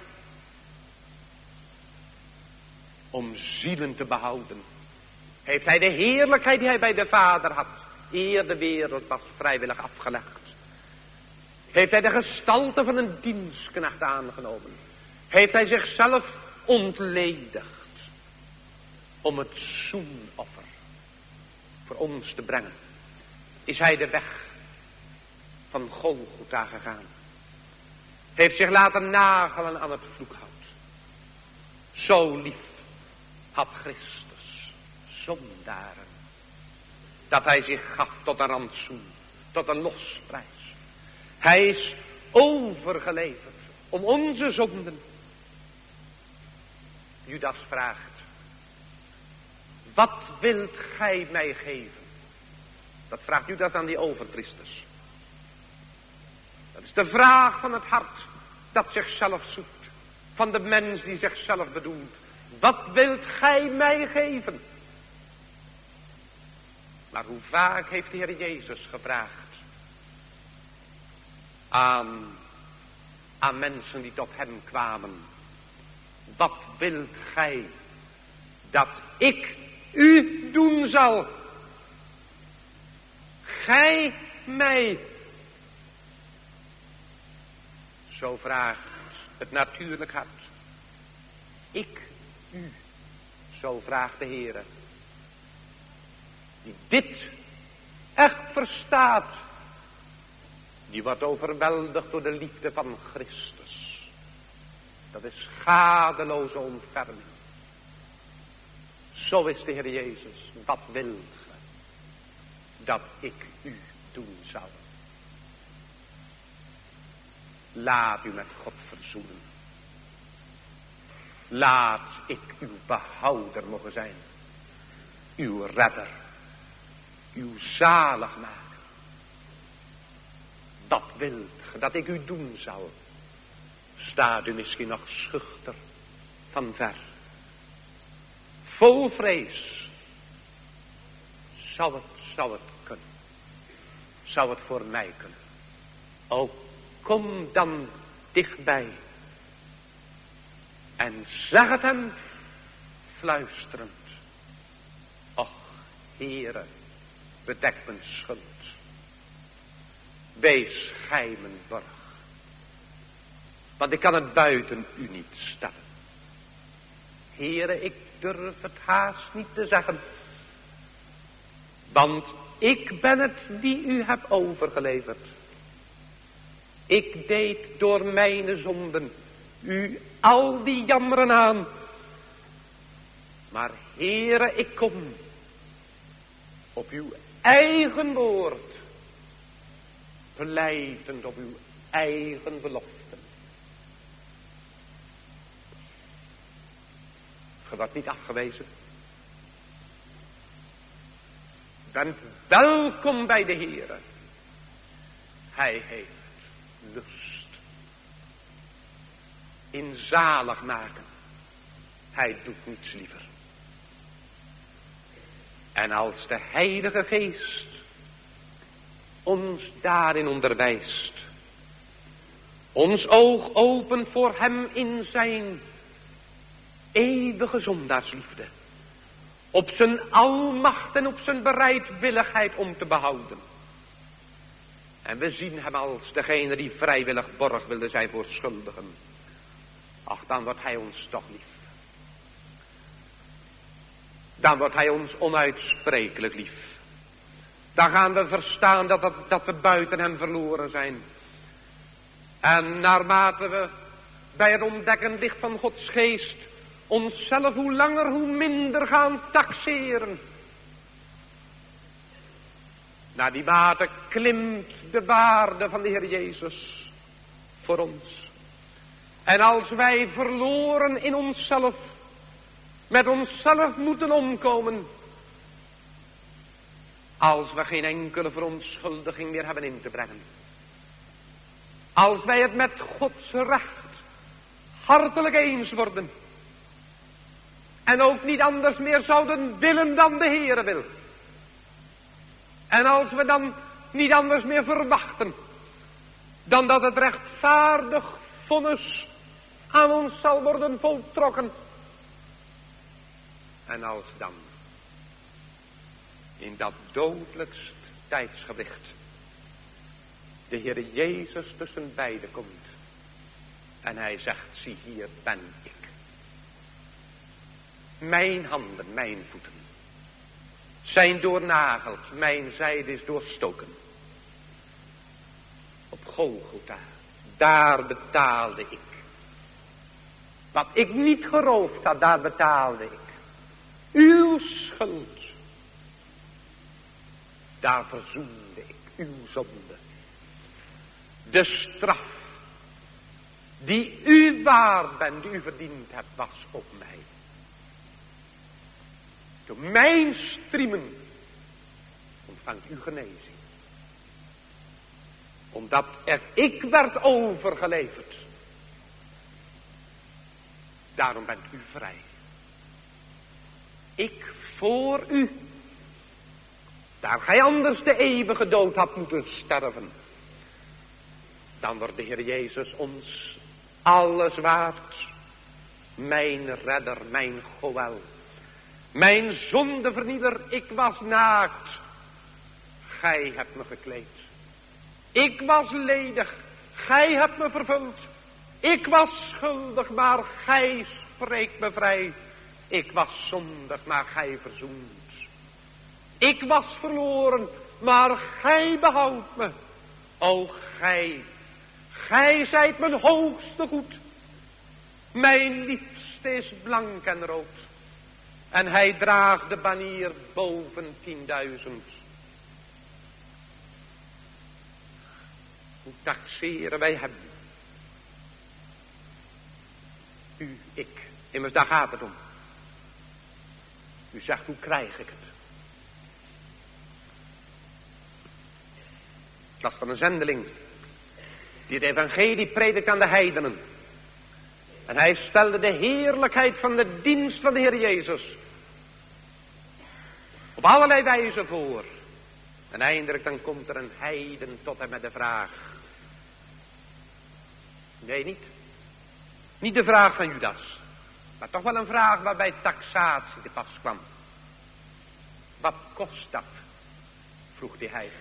om zielen te behouden, heeft hij de heerlijkheid die hij bij de Vader had, eer de wereld was, vrijwillig afgelegd. Heeft hij de gestalte van een dienstknecht aangenomen. Heeft hij zichzelf ontledigd om het zoenoffer voor ons te brengen. Is hij de weg van Golgotha gegaan. Heeft zich laten nagelen aan het vloekhout. Zo lief had Christus zondaren dat hij zich gaf tot een rantsoen, tot een losprijs. Hij is overgeleverd om onze zonden. Judas vraagt, wat wilt gij mij geven? Dat vraagt Judas aan die overpriesters. Dat is de vraag van het hart dat zichzelf zoekt. Van de mens die zichzelf bedoelt. Wat wilt gij mij geven? Maar hoe vaak heeft de Heer Jezus gevraagd aan mensen die tot hem kwamen. Wat wilt gij dat ik u doen zal? Gij mij. Zo vraagt het natuurlijk hart. Ik u. Zo vraagt de Heer. Die dit echt verstaat. Die wordt overweldigd door de liefde van Christus. Dat is schadeloze ontferming. Zo is de Heer Jezus. Wat wilt ge dat ik u doen zal? Laat u met God verzoenen. Laat ik uw behouder mogen zijn. Uw redder. Uw zaligmaker. Dat wilt ge dat ik u doen zal. Staat u misschien nog schuchter van ver. Vol vrees. Zou het kunnen. Zou het voor mij kunnen. O, kom dan dichtbij. En zeg het hem fluisterend. Och, Heere, bedek mijn schuld. Wees gij mijn borg. Want ik kan het buiten u niet stellen. Heere, ik durf het haast niet te zeggen. Want ik ben het die u hebt overgeleverd. Ik deed door mijn zonden u al die jammeren aan. Maar Heere, ik kom op uw eigen woord. Pleitend op uw eigen beloften. Ge wordt niet afgewezen. Bent welkom bij de Heere. Hij heeft lust in zalig maken. Hij doet niets liever. En als de Heilige Geest ons daarin onderwijst, ons oog opent voor hem in zijn eeuwige zondaarsliefde, op zijn almacht en op zijn bereidwilligheid om te behouden. En we zien hem als degene die vrijwillig borg wilde zijn voor schuldigen. Ach, dan wordt hij ons toch lief. Dan wordt hij ons onuitsprekelijk lief. Dan gaan we verstaan dat we buiten hem verloren zijn. En naarmate we bij het ontdekken licht van Gods geest onszelf hoe langer hoe minder gaan taxeren. Naar die mate klimt de waarde van de Heer Jezus voor ons. En als wij verloren in onszelf, met onszelf moeten omkomen, als we geen enkele verontschuldiging meer hebben in te brengen, als wij het met Gods recht hartelijk eens worden, en ook niet anders meer zouden willen dan de Heere wil, en als we dan niet anders meer verwachten dan dat het rechtvaardig vonnis aan ons zal worden voltrokken. En als dan in dat dodelijkst tijdsgewicht de Heer Jezus tussen beiden komt en hij zegt, zie hier ben ik. Mijn handen, mijn voeten zijn doornageld, mijn zijde is doorstoken. Op Golgotha, daar betaalde ik. Wat ik niet geroofd had, daar betaalde ik. Uw schuld. Daar verzoende ik uw zonde. De straf die u waard bent, die u verdiend hebt, was op mij. Door mijn striemen ontvangt u genezing. Omdat ik werd overgeleverd. Daarom bent u vrij. Ik voor u. Daar gij anders de eeuwige dood had moeten sterven. Dan wordt de Heer Jezus ons alles waard. Mijn redder, mijn Goël. Mijn zondevernieler, ik was naakt. Gij hebt me gekleed. Ik was ledig, gij hebt me vervuld. Ik was schuldig, maar gij spreekt me vrij. Ik was zondig, maar gij verzoent. Ik was verloren, maar gij behoudt me. O gij zijt mijn hoogste goed. Mijn liefste is blank en rood. En hij draagt de banier boven 10.000. Hoe taxeren wij hem? U, ik. Immers daar gaat het om. U zegt, hoe krijg ik het? Ik las van een zendeling die het evangelie predikt aan de heidenen. En hij stelde de heerlijkheid van de dienst van de Heer Jezus op allerlei wijzen voor. En eindelijk dan komt er een heiden tot hem met de vraag. Nee, niet. Niet de vraag van Judas. Maar toch wel een vraag waarbij taxatie te pas kwam. Wat kost dat? Vroeg die heiden.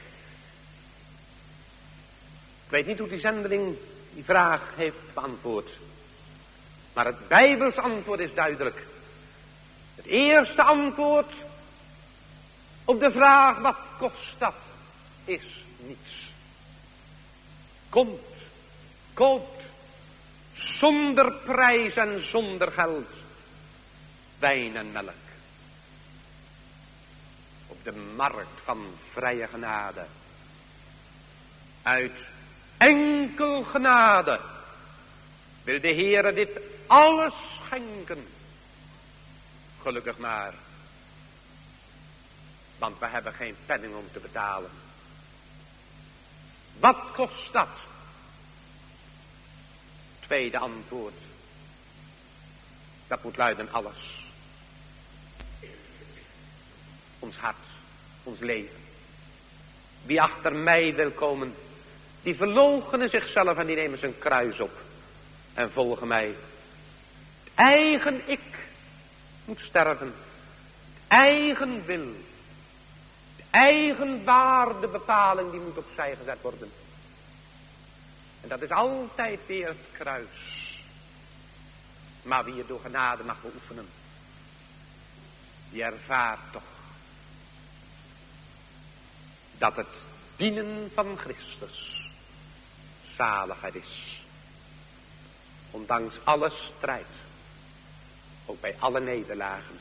Ik weet niet hoe die zendeling die vraag heeft beantwoord. Maar het Bijbels antwoord is duidelijk. Het eerste antwoord op de vraag wat kost dat, is niets. Komt, koopt, zonder prijs en zonder geld, wijn en melk. Op de markt van vrije genade. Uit enkel genade wil de Heere dit alles schenken. Gelukkig maar. Want we hebben geen penning om te betalen. Wat kost dat? Tweede antwoord. Dat moet luiden alles. Ons hart, ons leven. Wie achter mij wil komen, die verloochenen zichzelf en die nemen zijn kruis op. En volgen mij. Het eigen ik moet sterven. Het eigen wil. De eigen waardebepaling die moet opzij gezet worden. En dat is altijd weer het kruis. Maar wie het door genade mag beoefenen, die ervaart toch dat het dienen van Christus zaligheid is. Ondanks alle strijd. Ook bij alle nederlagen.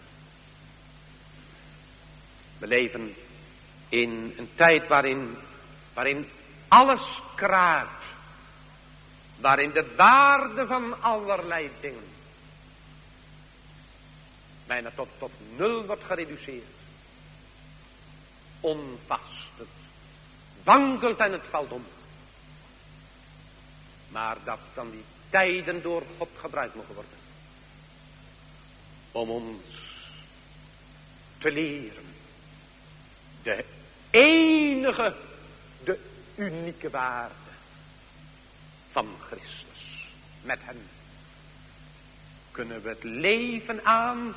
We leven in een tijd waarin alles kraakt. Waarin de waarde van allerlei dingen bijna tot nul wordt gereduceerd. Onvast. Het wankelt en het valt om. Maar dat dan die tijden door God gebruikt mogen worden. Om ons te leren. De enige, de unieke waarde van Christus. Met hem kunnen we het leven aan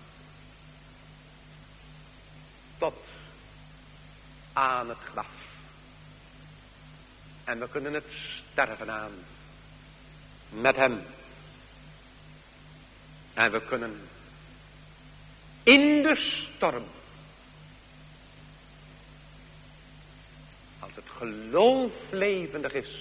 tot aan het graf. En we kunnen het sterven aan met hem. En we kunnen in de storm, als het geloof levendig is,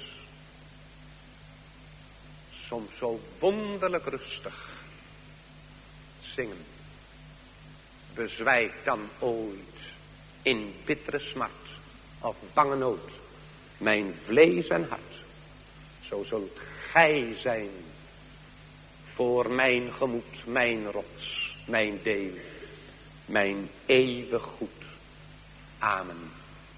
soms zo wonderlijk rustig zingen. Bezwijkt dan ooit in bittere smart of bange nood, mijn vlees en hart, zo zult gij zijn voor mijn gemoed, mijn rots, mijn deel, mijn eeuwig goed. Amen.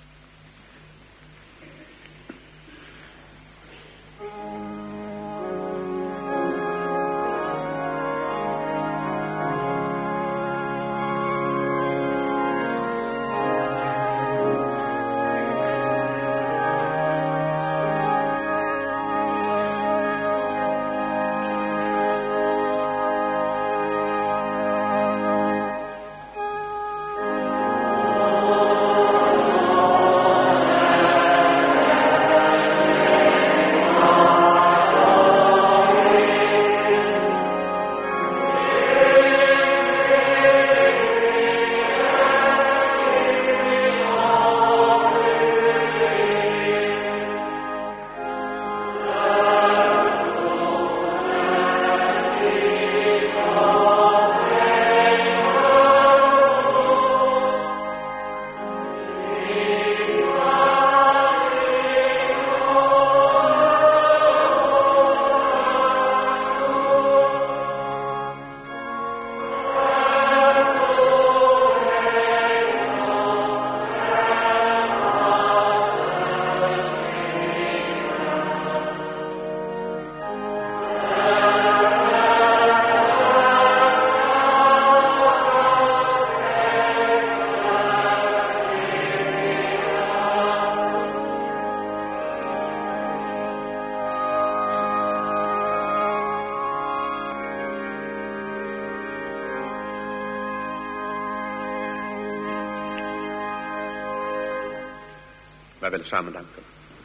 Wij willen samen danken.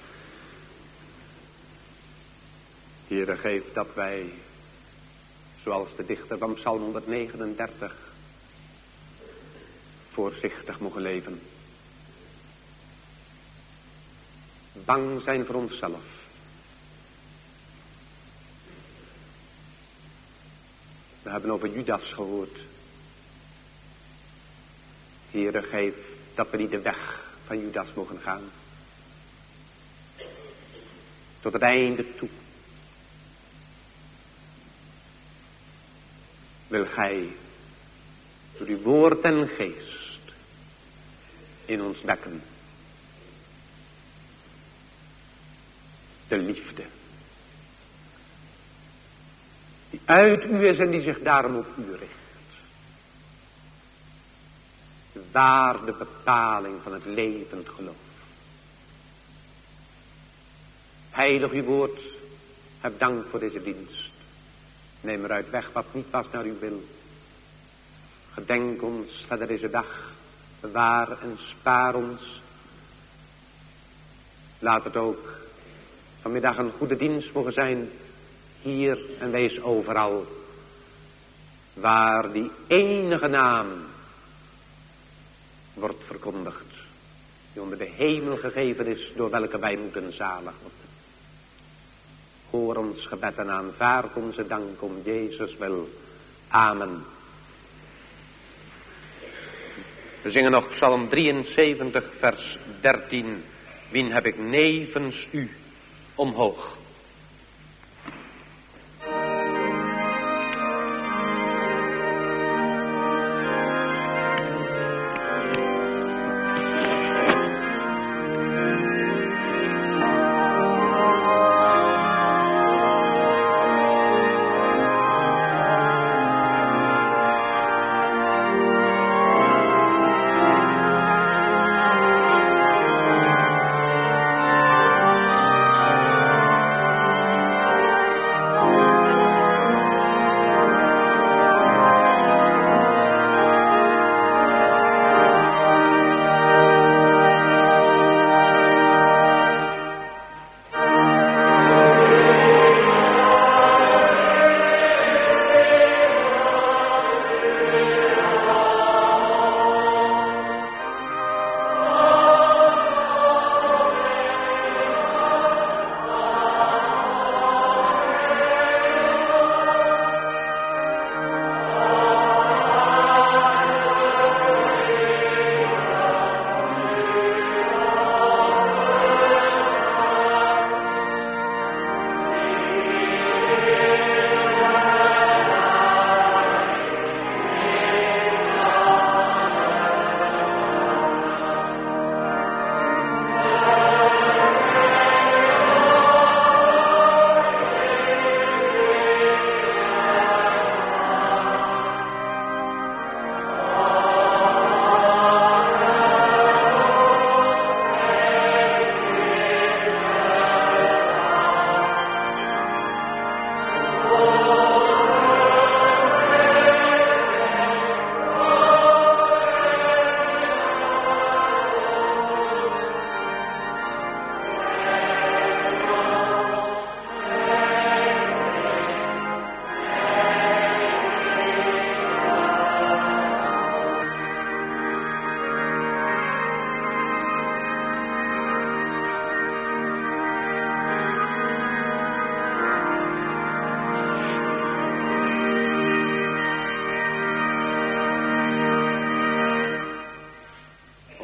Heere, geef dat wij, zoals de dichter van Psalm 139, voorzichtig mogen leven. Bang zijn voor onszelf. We hebben over Judas gehoord. Heere, geef dat we niet de weg van Judas mogen gaan. Tot het einde toe. Wil gij door uw woord en geest in ons wekken. De liefde. Die uit u is en die zich daarom op u richt. De waarde bepaling van het levend geloof. Heilig uw woord, heb dank voor deze dienst. Neem eruit weg wat niet was naar uw wil. Gedenk ons verder deze dag. Bewaar en spaar ons. Laat het ook vanmiddag een goede dienst mogen zijn. Hier en wees overal. Waar die enige naam wordt verkondigd. Die onder de hemel gegeven is, door welke wij moeten zalig worden. Hoor ons gebed en aanvaard onze dank om Jezus wil. Amen. We zingen nog Psalm 73 vers 13. Wien heb ik nevens u omhoog.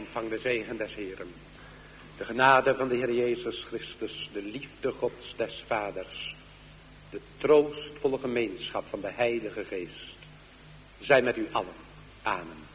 ontvang de zegen des Heeren. De genade van de Heer Jezus Christus, de liefde Gods des Vaders, de troostvolle gemeenschap van de Heilige Geest, zij met u allen. Amen.